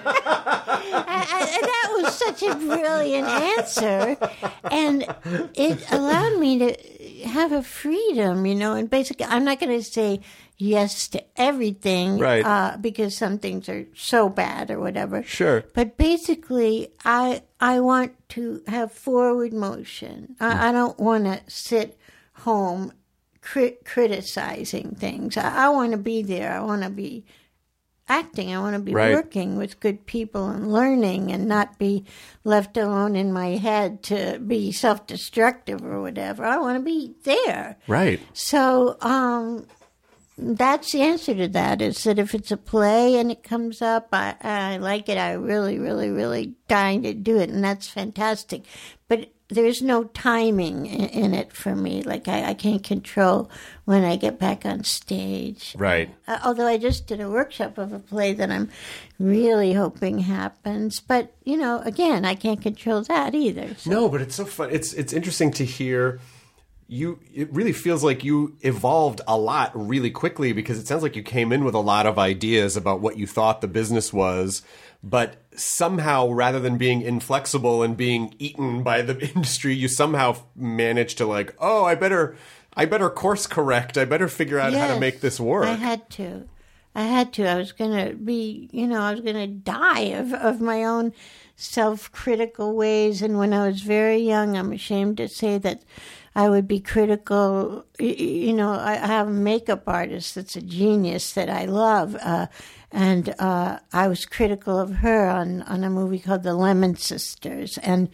that was such a brilliant answer. And it allowed me to have a freedom, and basically I'm not going to say yes to everything, right? Because some things are so bad or whatever. Sure. But basically, I want to have forward motion. I don't want to sit home criticizing things. I want to be there. I want to be acting. I want to be working with good people and learning and not be left alone in my head to be self-destructive or whatever. I want to be there. Right. So that's the answer to that, is that if it's a play and it comes up, I like it. I really, really, really dying to do it, and that's fantastic. But there's no timing in it for me. I can't control when I get back on stage. Right. Although I just did a workshop of a play that I'm really hoping happens. But, again, I can't control that either. So. No, but it's so fun. It's interesting to hear. It really feels like you evolved a lot really quickly, because it sounds like you came in with a lot of ideas about what you thought the business was, but somehow, rather than being inflexible and being eaten by the industry, you somehow managed to I better course correct. I better figure out how to make this work. I had to. I was going to be, I was going to die of my own self-critical ways. And when I was very young, I'm ashamed to say that I would be critical. I have a makeup artist that's a genius that I love. And I was critical of her on a movie called The Lemon Sisters. And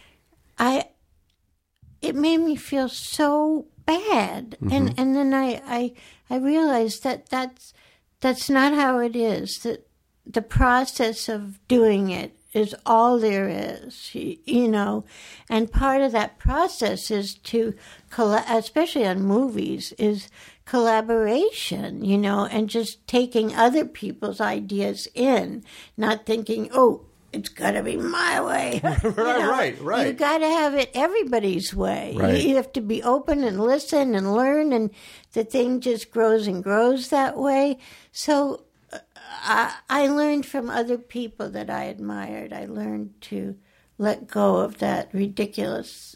it made me feel so bad. Mm-hmm. And then I realized that that's not how it is. the process of doing it is all there is, you know. And part of that process is to, especially on movies, is collaboration, you know, and just taking other people's ideas in, not thinking, oh, it's got to be my way. Right. You got to have it everybody's way. Right. You have to be open and listen and learn, and the thing just grows and grows that way. So I learned from other people that I admired. I learned to let go of that ridiculous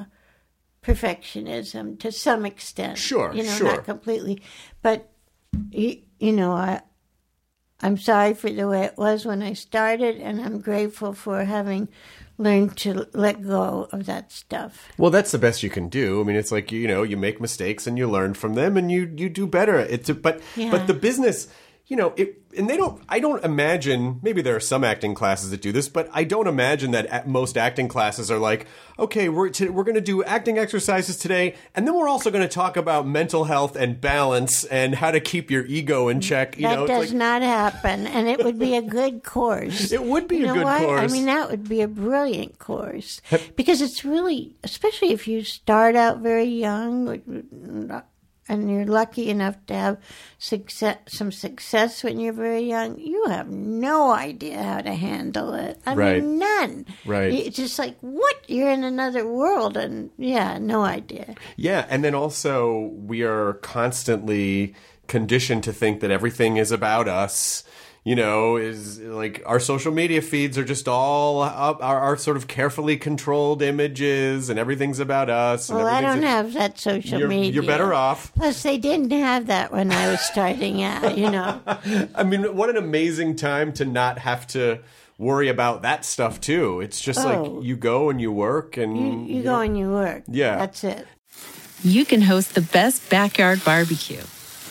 perfectionism to some extent. Sure. Not completely. But, you know, I'm sorry for the way it was when I started, and I'm grateful for having learned to let go of that stuff. Well, that's the best you can do. I mean, it's like, you know, you make mistakes and you learn from them and you do better. But the business, you know, I don't imagine, maybe there are some acting classes that do this, but I don't imagine that most acting classes are like, okay, we're going to do acting exercises today, and then we're also going to talk about mental health and balance and how to keep your ego in check. That does not happen, and it would be a good course. It would be a good course. I mean, that would be a brilliant course, because it's really, especially if you start out very young, and you're lucky enough to have some success when you're very young, you have no idea how to handle it. I mean, none. Right. It's just like, what? You're in another world, and no idea. Yeah, and then also we are constantly conditioned to think that everything is about us. You know, is like our social media feeds are just all our sort of carefully controlled images, and everything's about us. Well, I don't have that social media. You're better off. Plus, they didn't have that when I was starting out, you know. I mean, what an amazing time to not have to worry about that stuff, too. It's just like you go and you work. And you go and you work. Yeah. That's it. You can host the best backyard barbecue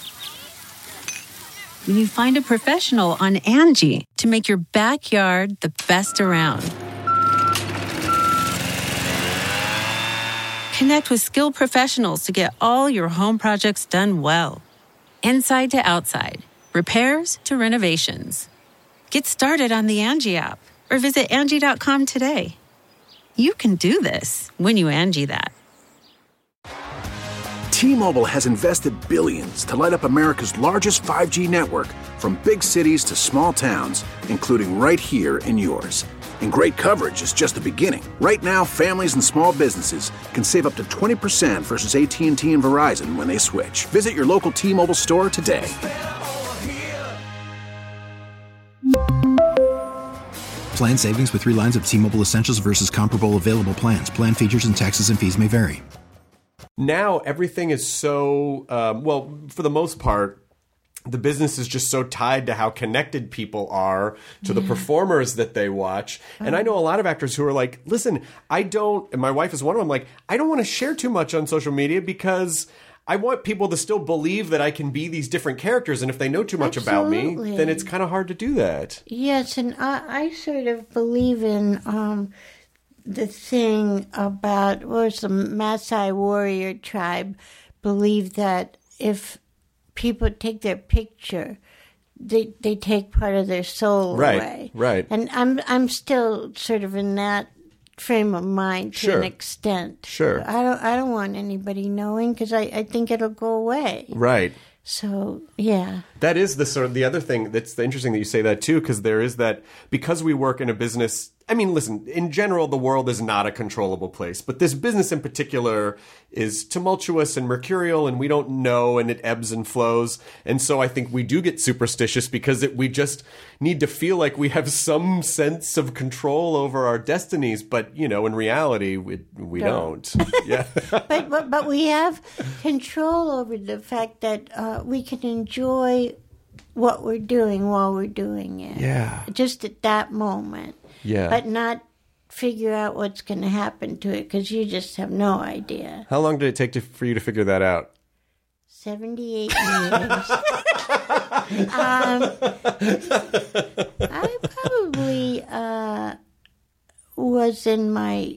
when you find a professional on Angie to make your backyard the best around. Connect with skilled professionals to get all your home projects done well. Inside to outside, repairs to renovations. Get started on the Angie app or visit Angie.com today. You can do this when you Angie that. T-Mobile has invested billions to light up America's largest 5G network, from big cities to small towns, including right here in yours. And great coverage is just the beginning. Right now, families and small businesses can save up to 20% versus AT&T and Verizon when they switch. Visit your local T-Mobile store today. Plan savings with 3 lines of T-Mobile Essentials versus comparable available plans. Plan features and taxes and fees may vary. Now everything is so, well, for the most part, the business is just so tied to how connected people are to the performers that they watch. And I know a lot of actors who are like, listen, and my wife is one of them, like, I don't want to share too much on social media because I want people to still believe that I can be these different characters. And if they know too much about me, then it's kind of hard to do that. Yes, and I sort of believe in the thing about, the Maasai warrior tribe believe that if people take their picture, they take part of their soul away. Right. And I'm still sort of in that frame of mind to an extent. Sure. I don't want anybody knowing because I think it'll go away. Right. So, yeah. That is the other thing that's interesting that you say that too, because there is that, because we work in a business. I mean, listen, in general, the world is not a controllable place, but this business in particular is tumultuous and mercurial, and we don't know, and it ebbs and flows. And so I think we do get superstitious because we just need to feel like we have some sense of control over our destinies. But, you know, in reality, we don't. Yeah. But we have control over the fact that we can enjoy what we're doing while we're doing it. Yeah. Just at that moment. Yeah. But not figure out what's going to happen to it because you just have no idea. How long did it take for you to figure that out? 78 years. I probably was in my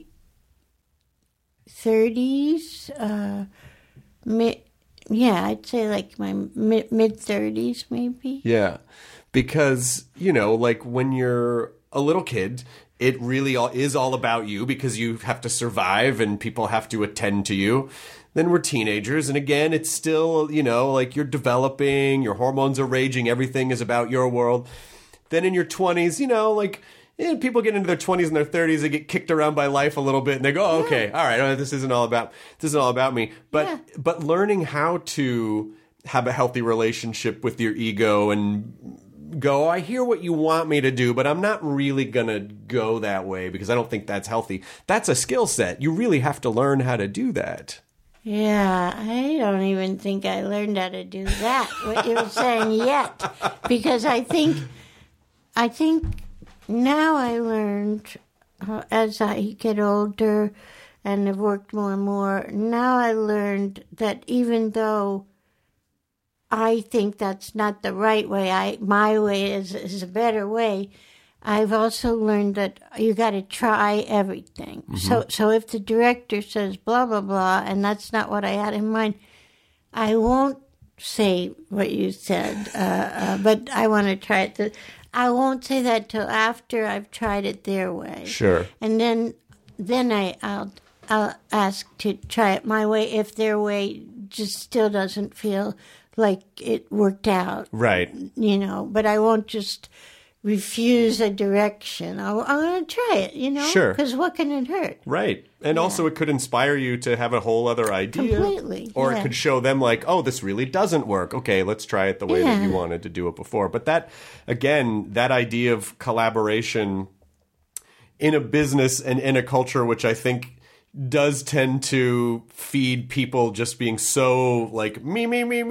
30s. I'd say like my mid 30s maybe. Yeah. because, like when you're a little kid, it really is all about you because you have to survive and people have to attend to you. Then we're teenagers, and again, it's still, like you're developing, your hormones are raging, everything is about your world. Then in your 20s, people get into their 20s and their 30s, they get kicked around by life a little bit, and they go, oh, okay, all right, this isn't all about me. But learning how to have a healthy relationship with your ego and go, I hear what you want me to do, but I'm not really going to go that way because I don't think that's healthy. That's a skill set. You really have to learn how to do that. Yeah, I don't even think I learned how to do that, what you were saying yet. Because I think now I learned, as I get older and have worked more and more, now I learned that even though I think that's not the right way, my way is a better way, I've also learned that you got to try everything. Mm-hmm. So if the director says blah, blah, blah, and that's not what I had in mind, I won't say what you said, but I want to try it. I won't say that till after I've tried it their way. Sure. And then I'll ask to try it my way if their way just still doesn't feel like it worked out. Right. But I won't just refuse a direction. I'm going to try it, Sure. Because what can it hurt? Right. And also it could inspire you to have a whole other idea. Completely. Or it could show them like, oh, this really doesn't work. Okay, let's try it the way that you wanted to do it before. But that idea of collaboration in a business and in a culture, which I think does tend to feed people just being so like me.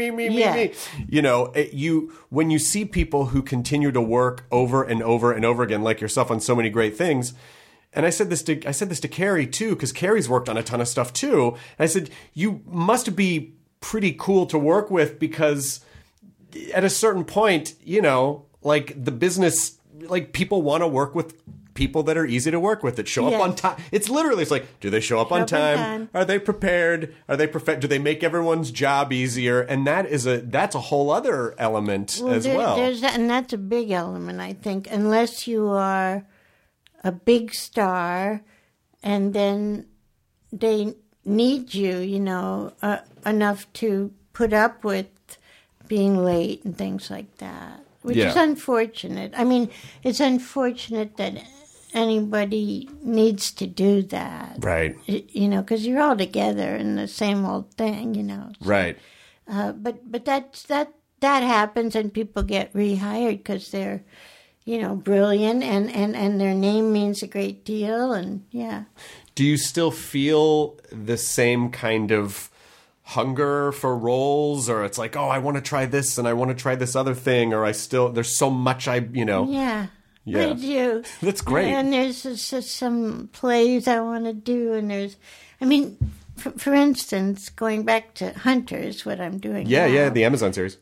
When you see people who continue to work over and over and over again, like yourself, on so many great things. And I said this to Carrie too, because Carrie's worked on a ton of stuff too. And I said, you must be pretty cool to work with because at a certain point, like the business, like people want to work with people that are easy to work with, that show up on time. It's like, do they show up on time? Are they prepared? Are they do they make everyone's job easier? And that's a whole other element as well. There's that, and that's a big element, I think, unless you are a big star and then they need you, enough to put up with being late and things like that, which is unfortunate. I mean, it's unfortunate that anybody needs to do that. Right. Because you're all together in the same old thing, So, right. But that happens and people get rehired because they're, brilliant and their name means a great deal and Do you still feel the same kind of hunger for roles, or it's like, oh, I want to try this and I want to try this other thing, or there's so much I I do. That's great. And there's some plays I want to do, and for instance, going back to Hunters, what I'm doing now, the Amazon series.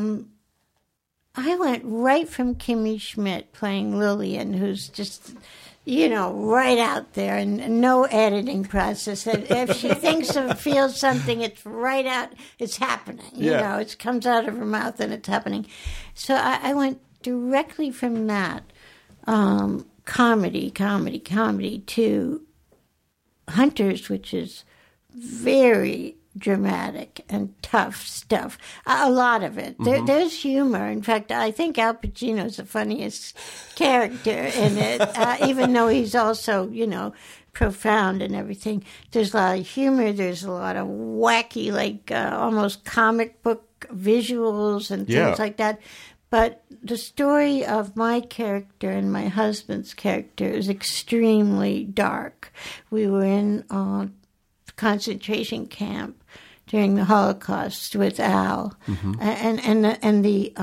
I went right from Kimmy Schmidt playing Lillian, who's just, right out there and no editing process. If she thinks or feels something, it's right out, it's happening. It comes out of her mouth and it's happening. So I went directly from that comedy to Hunters, which is very dramatic and tough stuff. A lot of it. There's humor. In fact, I think Al Pacino's the funniest character in it, even though he's also, profound and everything. There's a lot of humor. There's a lot of wacky, like almost comic book visuals and things like that. But the story of my character and my husband's character is extremely dark. We were in concentration camp during the Holocaust with Al, and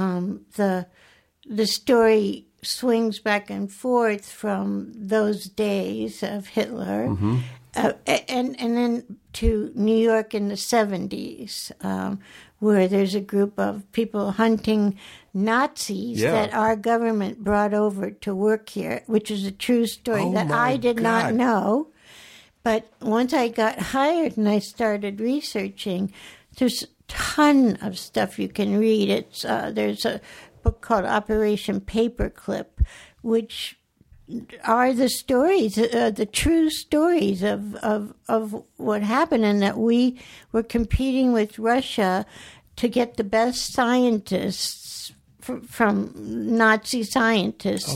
the story swings back and forth from those days of Hitler, and then to New York in the 70s, where there's a group of people hunting Nazis that our government brought over to work here, which is a true story that I did not know. But once I got hired and I started researching, there's a ton of stuff you can read. There's a book called Operation Paperclip, which are the stories, the true stories of what happened, and that we were competing with Russia to get the best scientists from Nazi scientists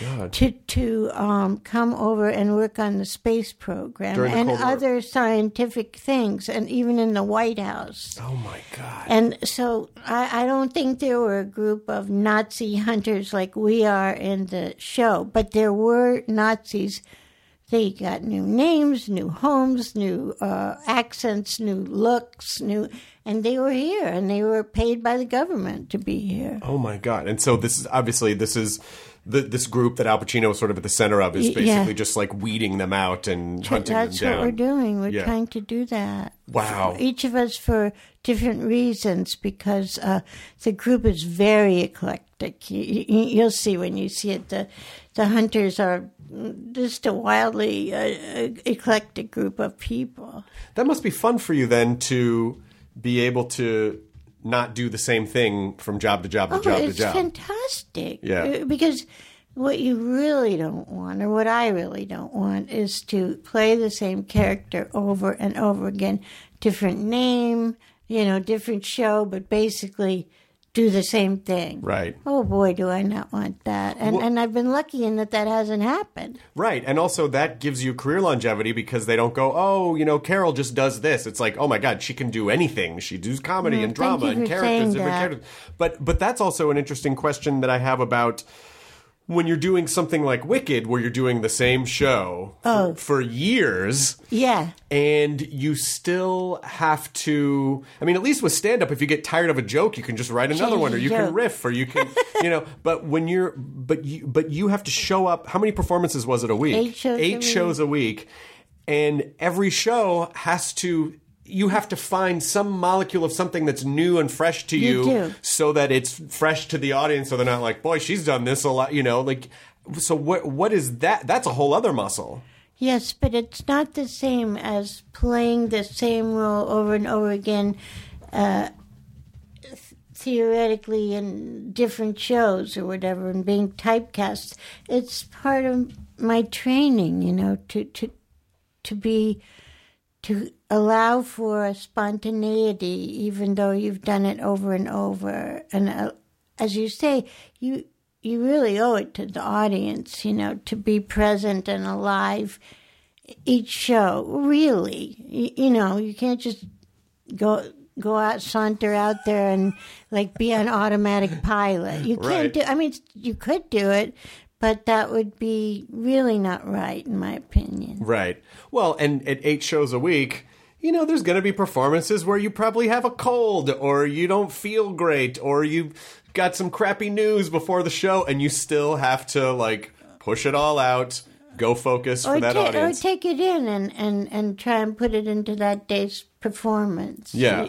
to come over and work on the space program and other scientific things, and even in the White House. Oh, my God. And so I don't think there were a group of Nazi hunters like we are in the show, but there were Nazis. They got new names, new homes, new accents, new looks, and they were here, and they were paid by the government to be here. Oh my God! And so this is this group that Al Pacino is sort of at the center of is basically just like weeding them out and hunting them down. That's what we're doing. We're trying to do that. Wow! Each of us for different reasons, because the group is very eclectic. You'll see when you see it. The hunters are just a wildly eclectic group of people. That must be fun for you then to be able to not do the same thing from job to job to job to job. It's fantastic. Yeah. Because what you really don't want, or what I really don't want, is to play the same character over and over again. Different name, different show, but basically do the same thing. Right. Oh, boy, do I not want that. And I've been lucky in that hasn't happened. Right. And also that gives you career longevity, because they don't go, Carol just does this. It's like, oh, my God, she can do anything. She does comedy and drama and characters. But that's also an interesting question that I have about when you're doing something like Wicked, where you're doing the same show for years. Yeah. And you still have to, at least with stand-up, if you get tired of a joke, you can just write another one, or you can riff, or you can, but when but you have to show up. How many performances was it a week? 8 shows a week. And every show you have to find some molecule of something that's new and fresh to you so that it's fresh to the audience, so they're not like, boy, she's done this a lot, so what is that? That's a whole other muscle. Yes, but it's not the same as playing the same role over and over again, theoretically in different shows or whatever, and being typecast. It's part of my training, to allow for a spontaneity, even though you've done it over and over. And as you say, you really owe it to the audience, to be present and alive each show. Really, you can't just go out, saunter out there and be on automatic pilot. You can't do. You could do it, but that would be really not right, in my opinion. Right. Well, and at 8 shows a week, there's going to be performances where you probably have a cold, or you don't feel great, or you got some crappy news before the show, and you still have to, push it all out, go focus for that audience. Or take it in and try and put it into that day's performance. Yeah.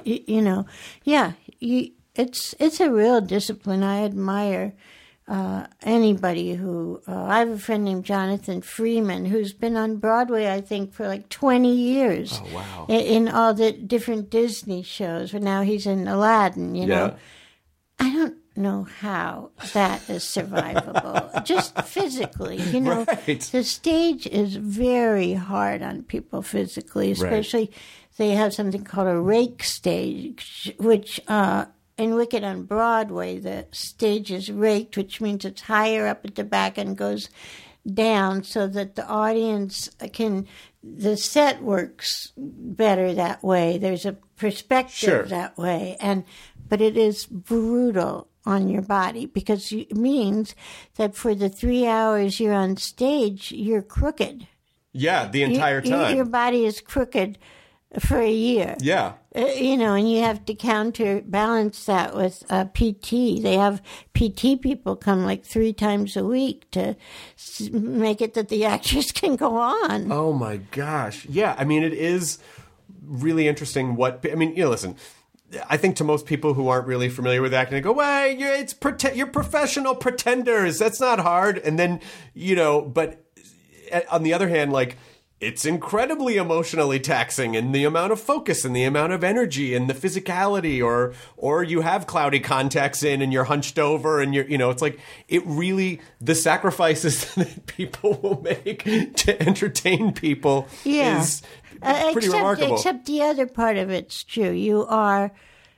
It's a real discipline. I admire anybody who... I have a friend named Jonathan Freeman who's been on Broadway, I think, for 20 years. Oh, wow. In all the different Disney shows. But now he's in Aladdin, know. I don't know how that is survivable. Just physically, Right. The stage is very hard on people physically, especially they have something called a rake stage, which... in Wicked on Broadway, the stage is raked, which means it's higher up at the back and goes down so that the audience the set works better that way. There's a perspective that way. But it is brutal on your body, because it means that for the 3 hours you're on stage, you're crooked. Yeah, the entire time. Your body is crooked for a year. Yeah. And you have to counterbalance that with PT. They have PT people come 3 times a week to make it that the actors can go on. Oh, my gosh. Yeah, it is really interesting listen, I think to most people who aren't really familiar with acting, they go, well, you're professional pretenders. That's not hard. And then, but on the other hand, it's incredibly emotionally taxing, and the amount of focus and the amount of energy and the physicality, or you have cloudy contacts in and you're hunched over and it's like, it really, the sacrifices that people will make to entertain people is pretty remarkable. Except the other part of it's true. You are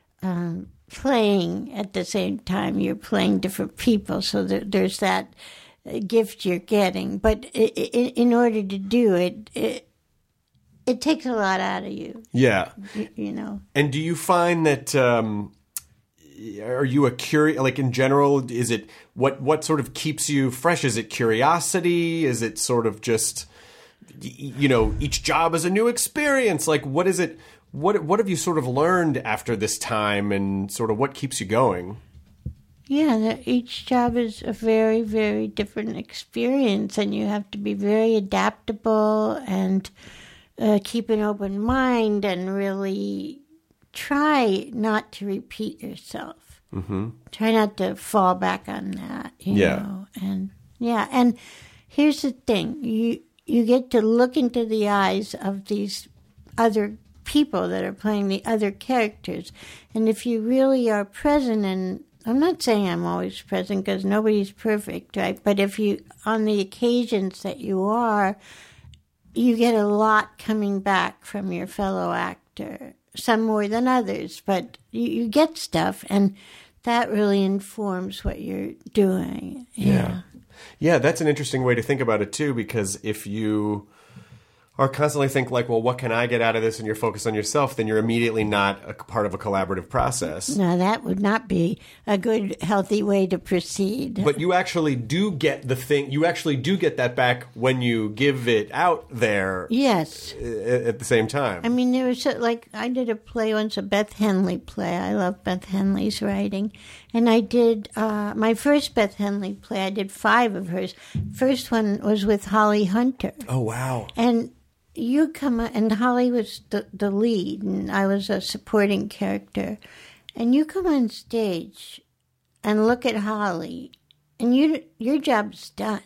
playing at the same time. You're playing different people, so there's that gift you're getting, but in order to do it, it takes a lot out of you. Yeah, And do you find that? Are you a like in general? Is it what sort of keeps you fresh? Is it curiosity? Is it sort of just each job is a new experience? Like, what is it? What have you sort of learned after this time, and sort of what keeps you going? Yeah, each job is a very, very different experience, and you have to be very adaptable and keep an open mind and really try not to repeat yourself. Mm-hmm. Try not to fall back on that, you know. And here's the thing. You get to look into the eyes of these other people that are playing the other characters, and if you really are present and I'm not saying I'm always present because nobody's perfect, right? But if you, on the occasions that you are, you get a lot coming back from your fellow actor. Some more than others, but you get stuff, and that really informs what you're doing. Yeah, that's an interesting way to think about it too, because if you or constantly think like, well, what can I get out of this? And you're focused on yourself, then you're immediately not a part of a collaborative process. No, that would not be a good, healthy way to proceed. But you actually do get the thing, you actually do get that back when you give it out there. Yes. At the same time. I mean, there was, I did a play once, a Beth Henley play. I love Beth Henley's writing. And I did, my first Beth Henley play, I did 5 of hers. First one was with Holly Hunter. Oh, wow. And you come, and Holly was the lead, and I was a supporting character. And you come on stage and look at Holly, and your job's done.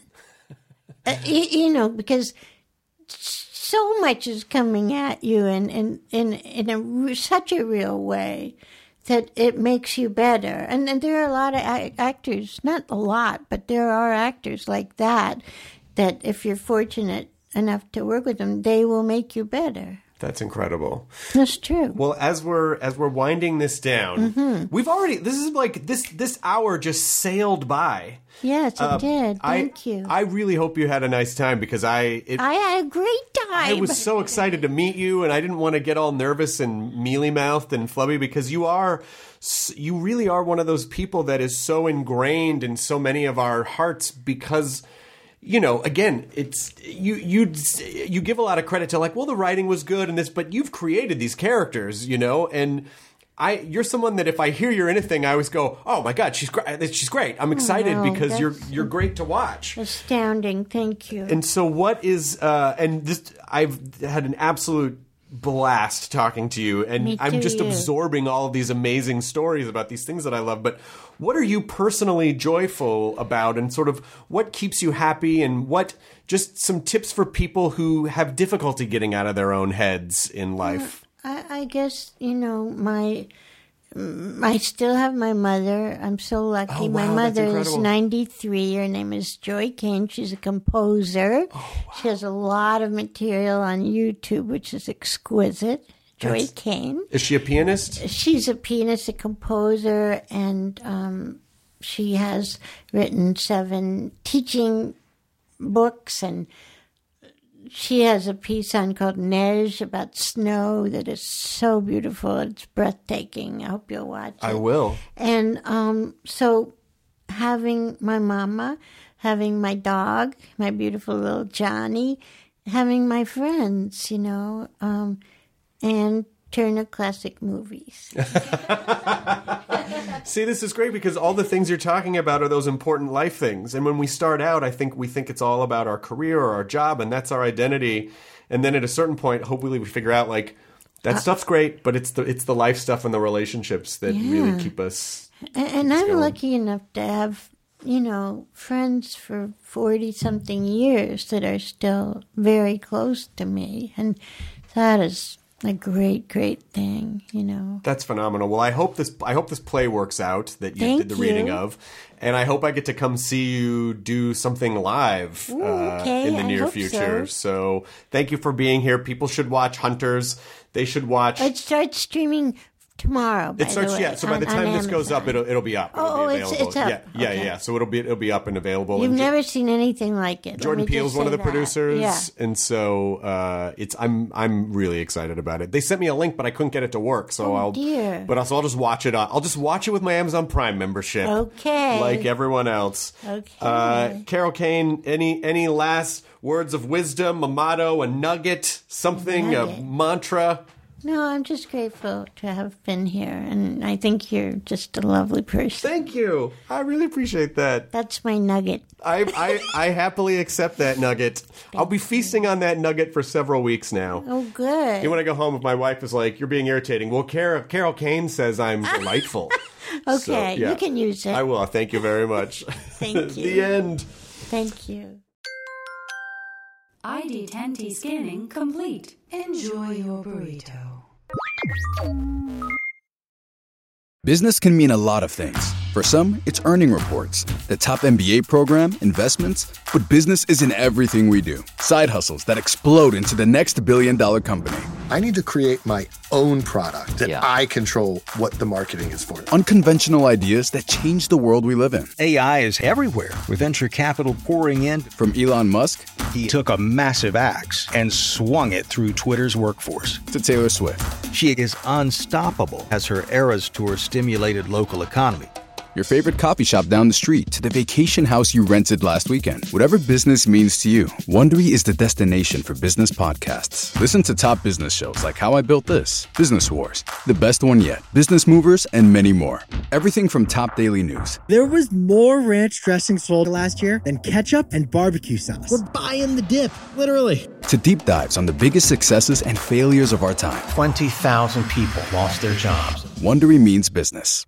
Because so much is coming at you in such a real way that it makes you better. And there are a lot of actors, not a lot, but there are actors like that if you're fortunate enough to work with them, they will make you better. That's incredible. That's true. Well, as we're winding this down, we've already, this is like this hour just sailed by. Yes, it did. Thank you. I really hope you had a nice time, because I had a great time. I was so excited to meet you, and I didn't want to get all nervous and mealy-mouthed and flubby, because you really are one of those people that is so ingrained in so many of our hearts, because again, it's you give a lot of credit to like, well, the writing was good and this, but you've created these characters, and you're someone that if I hear you're in a thing, I always go, oh my God, she's great. I'm excited because you're great to watch. Astounding. Thank you. And so what is, I've had an absolute blast talking to you, and I'm just absorbing all of these amazing stories about these things that I love. But what are you personally joyful about, and sort of what keeps you happy, and what just some tips for people who have difficulty getting out of their own heads in life? I guess, I still have my mother. I'm so lucky. Oh, wow, my mother is 93. Her name is Joy Kane. She's a composer. Oh, wow. She has a lot of material on YouTube, which is exquisite. Joy Kane. Is she a pianist? She's a pianist, a composer, and she has written 7 teaching books, and she has a piece on called Neige about snow that is so beautiful. It's breathtaking. I hope you'll watch it. I will. And so having my mama, having my dog, my beautiful little Johnny, having my friends, and Turner Classic Movies. See, this is great, because all the things you're talking about are those important life things. And when we start out, I think we think it's all about our career or our job, and that's our identity. And then at a certain point, hopefully we figure out, like, that stuff's great, but it's the life stuff and the relationships that really keep us And I'm going. lucky enough to have friends for 40-something years that are still very close to me. And that is a great, great thing, That's phenomenal. Well, I hope this play works out that you did the reading of. And I hope I get to come see you do something live in the near future. So thank you for being here. People should watch Hunters. They should watch. It starts streaming tomorrow. It starts, so by the time this goes up, it'll be up. It'll be available. It's up. Yeah. So it'll be up and available. You've never seen anything like it. Jordan Peele's one of the producers, and so I'm really excited about it. They sent me a link, but I couldn't get it to work. So I'll just watch it. I'll just watch it with my Amazon Prime membership. Okay, like everyone else. Okay. Carol Kane, any last words of wisdom, a motto, a nugget, something, a mantra? No, I'm just grateful to have been here, and I think you're just a lovely person. Thank you. I really appreciate that. That's my nugget. I happily accept that nugget. I'll be feasting on that nugget for several weeks now. Oh, good. When I go home, if my wife is like, "You're being irritating," well, Carol Kane says I'm delightful. Okay, you can use it. I will. Thank you very much. Thank you. The end. Thank you. ID10T scanning complete. Enjoy your burrito. Business can mean a lot of things. For some, it's earning reports, the top MBA program, investments, but business isn't everything we do. Side hustles that explode into the next billion-dollar company. I need to create my own product that I control what the marketing is for. Unconventional ideas that change the world we live in. AI is everywhere, with venture capital pouring in. From Elon Musk, he took a massive axe and swung it through Twitter's workforce. To Taylor Swift. She is unstoppable as her Eras Tour stimulated local economy. Your favorite coffee shop down the street to the vacation house you rented last weekend. Whatever business means to you, Wondery is the destination for business podcasts. Listen to top business shows like How I Built This, Business Wars, The Best One Yet, Business Movers, and many more. Everything from top daily news. There was more ranch dressing sold last year than ketchup and barbecue sauce. We're buying the dip, literally. To deep dives on the biggest successes and failures of our time. 20,000 people lost their jobs. Wondery means business.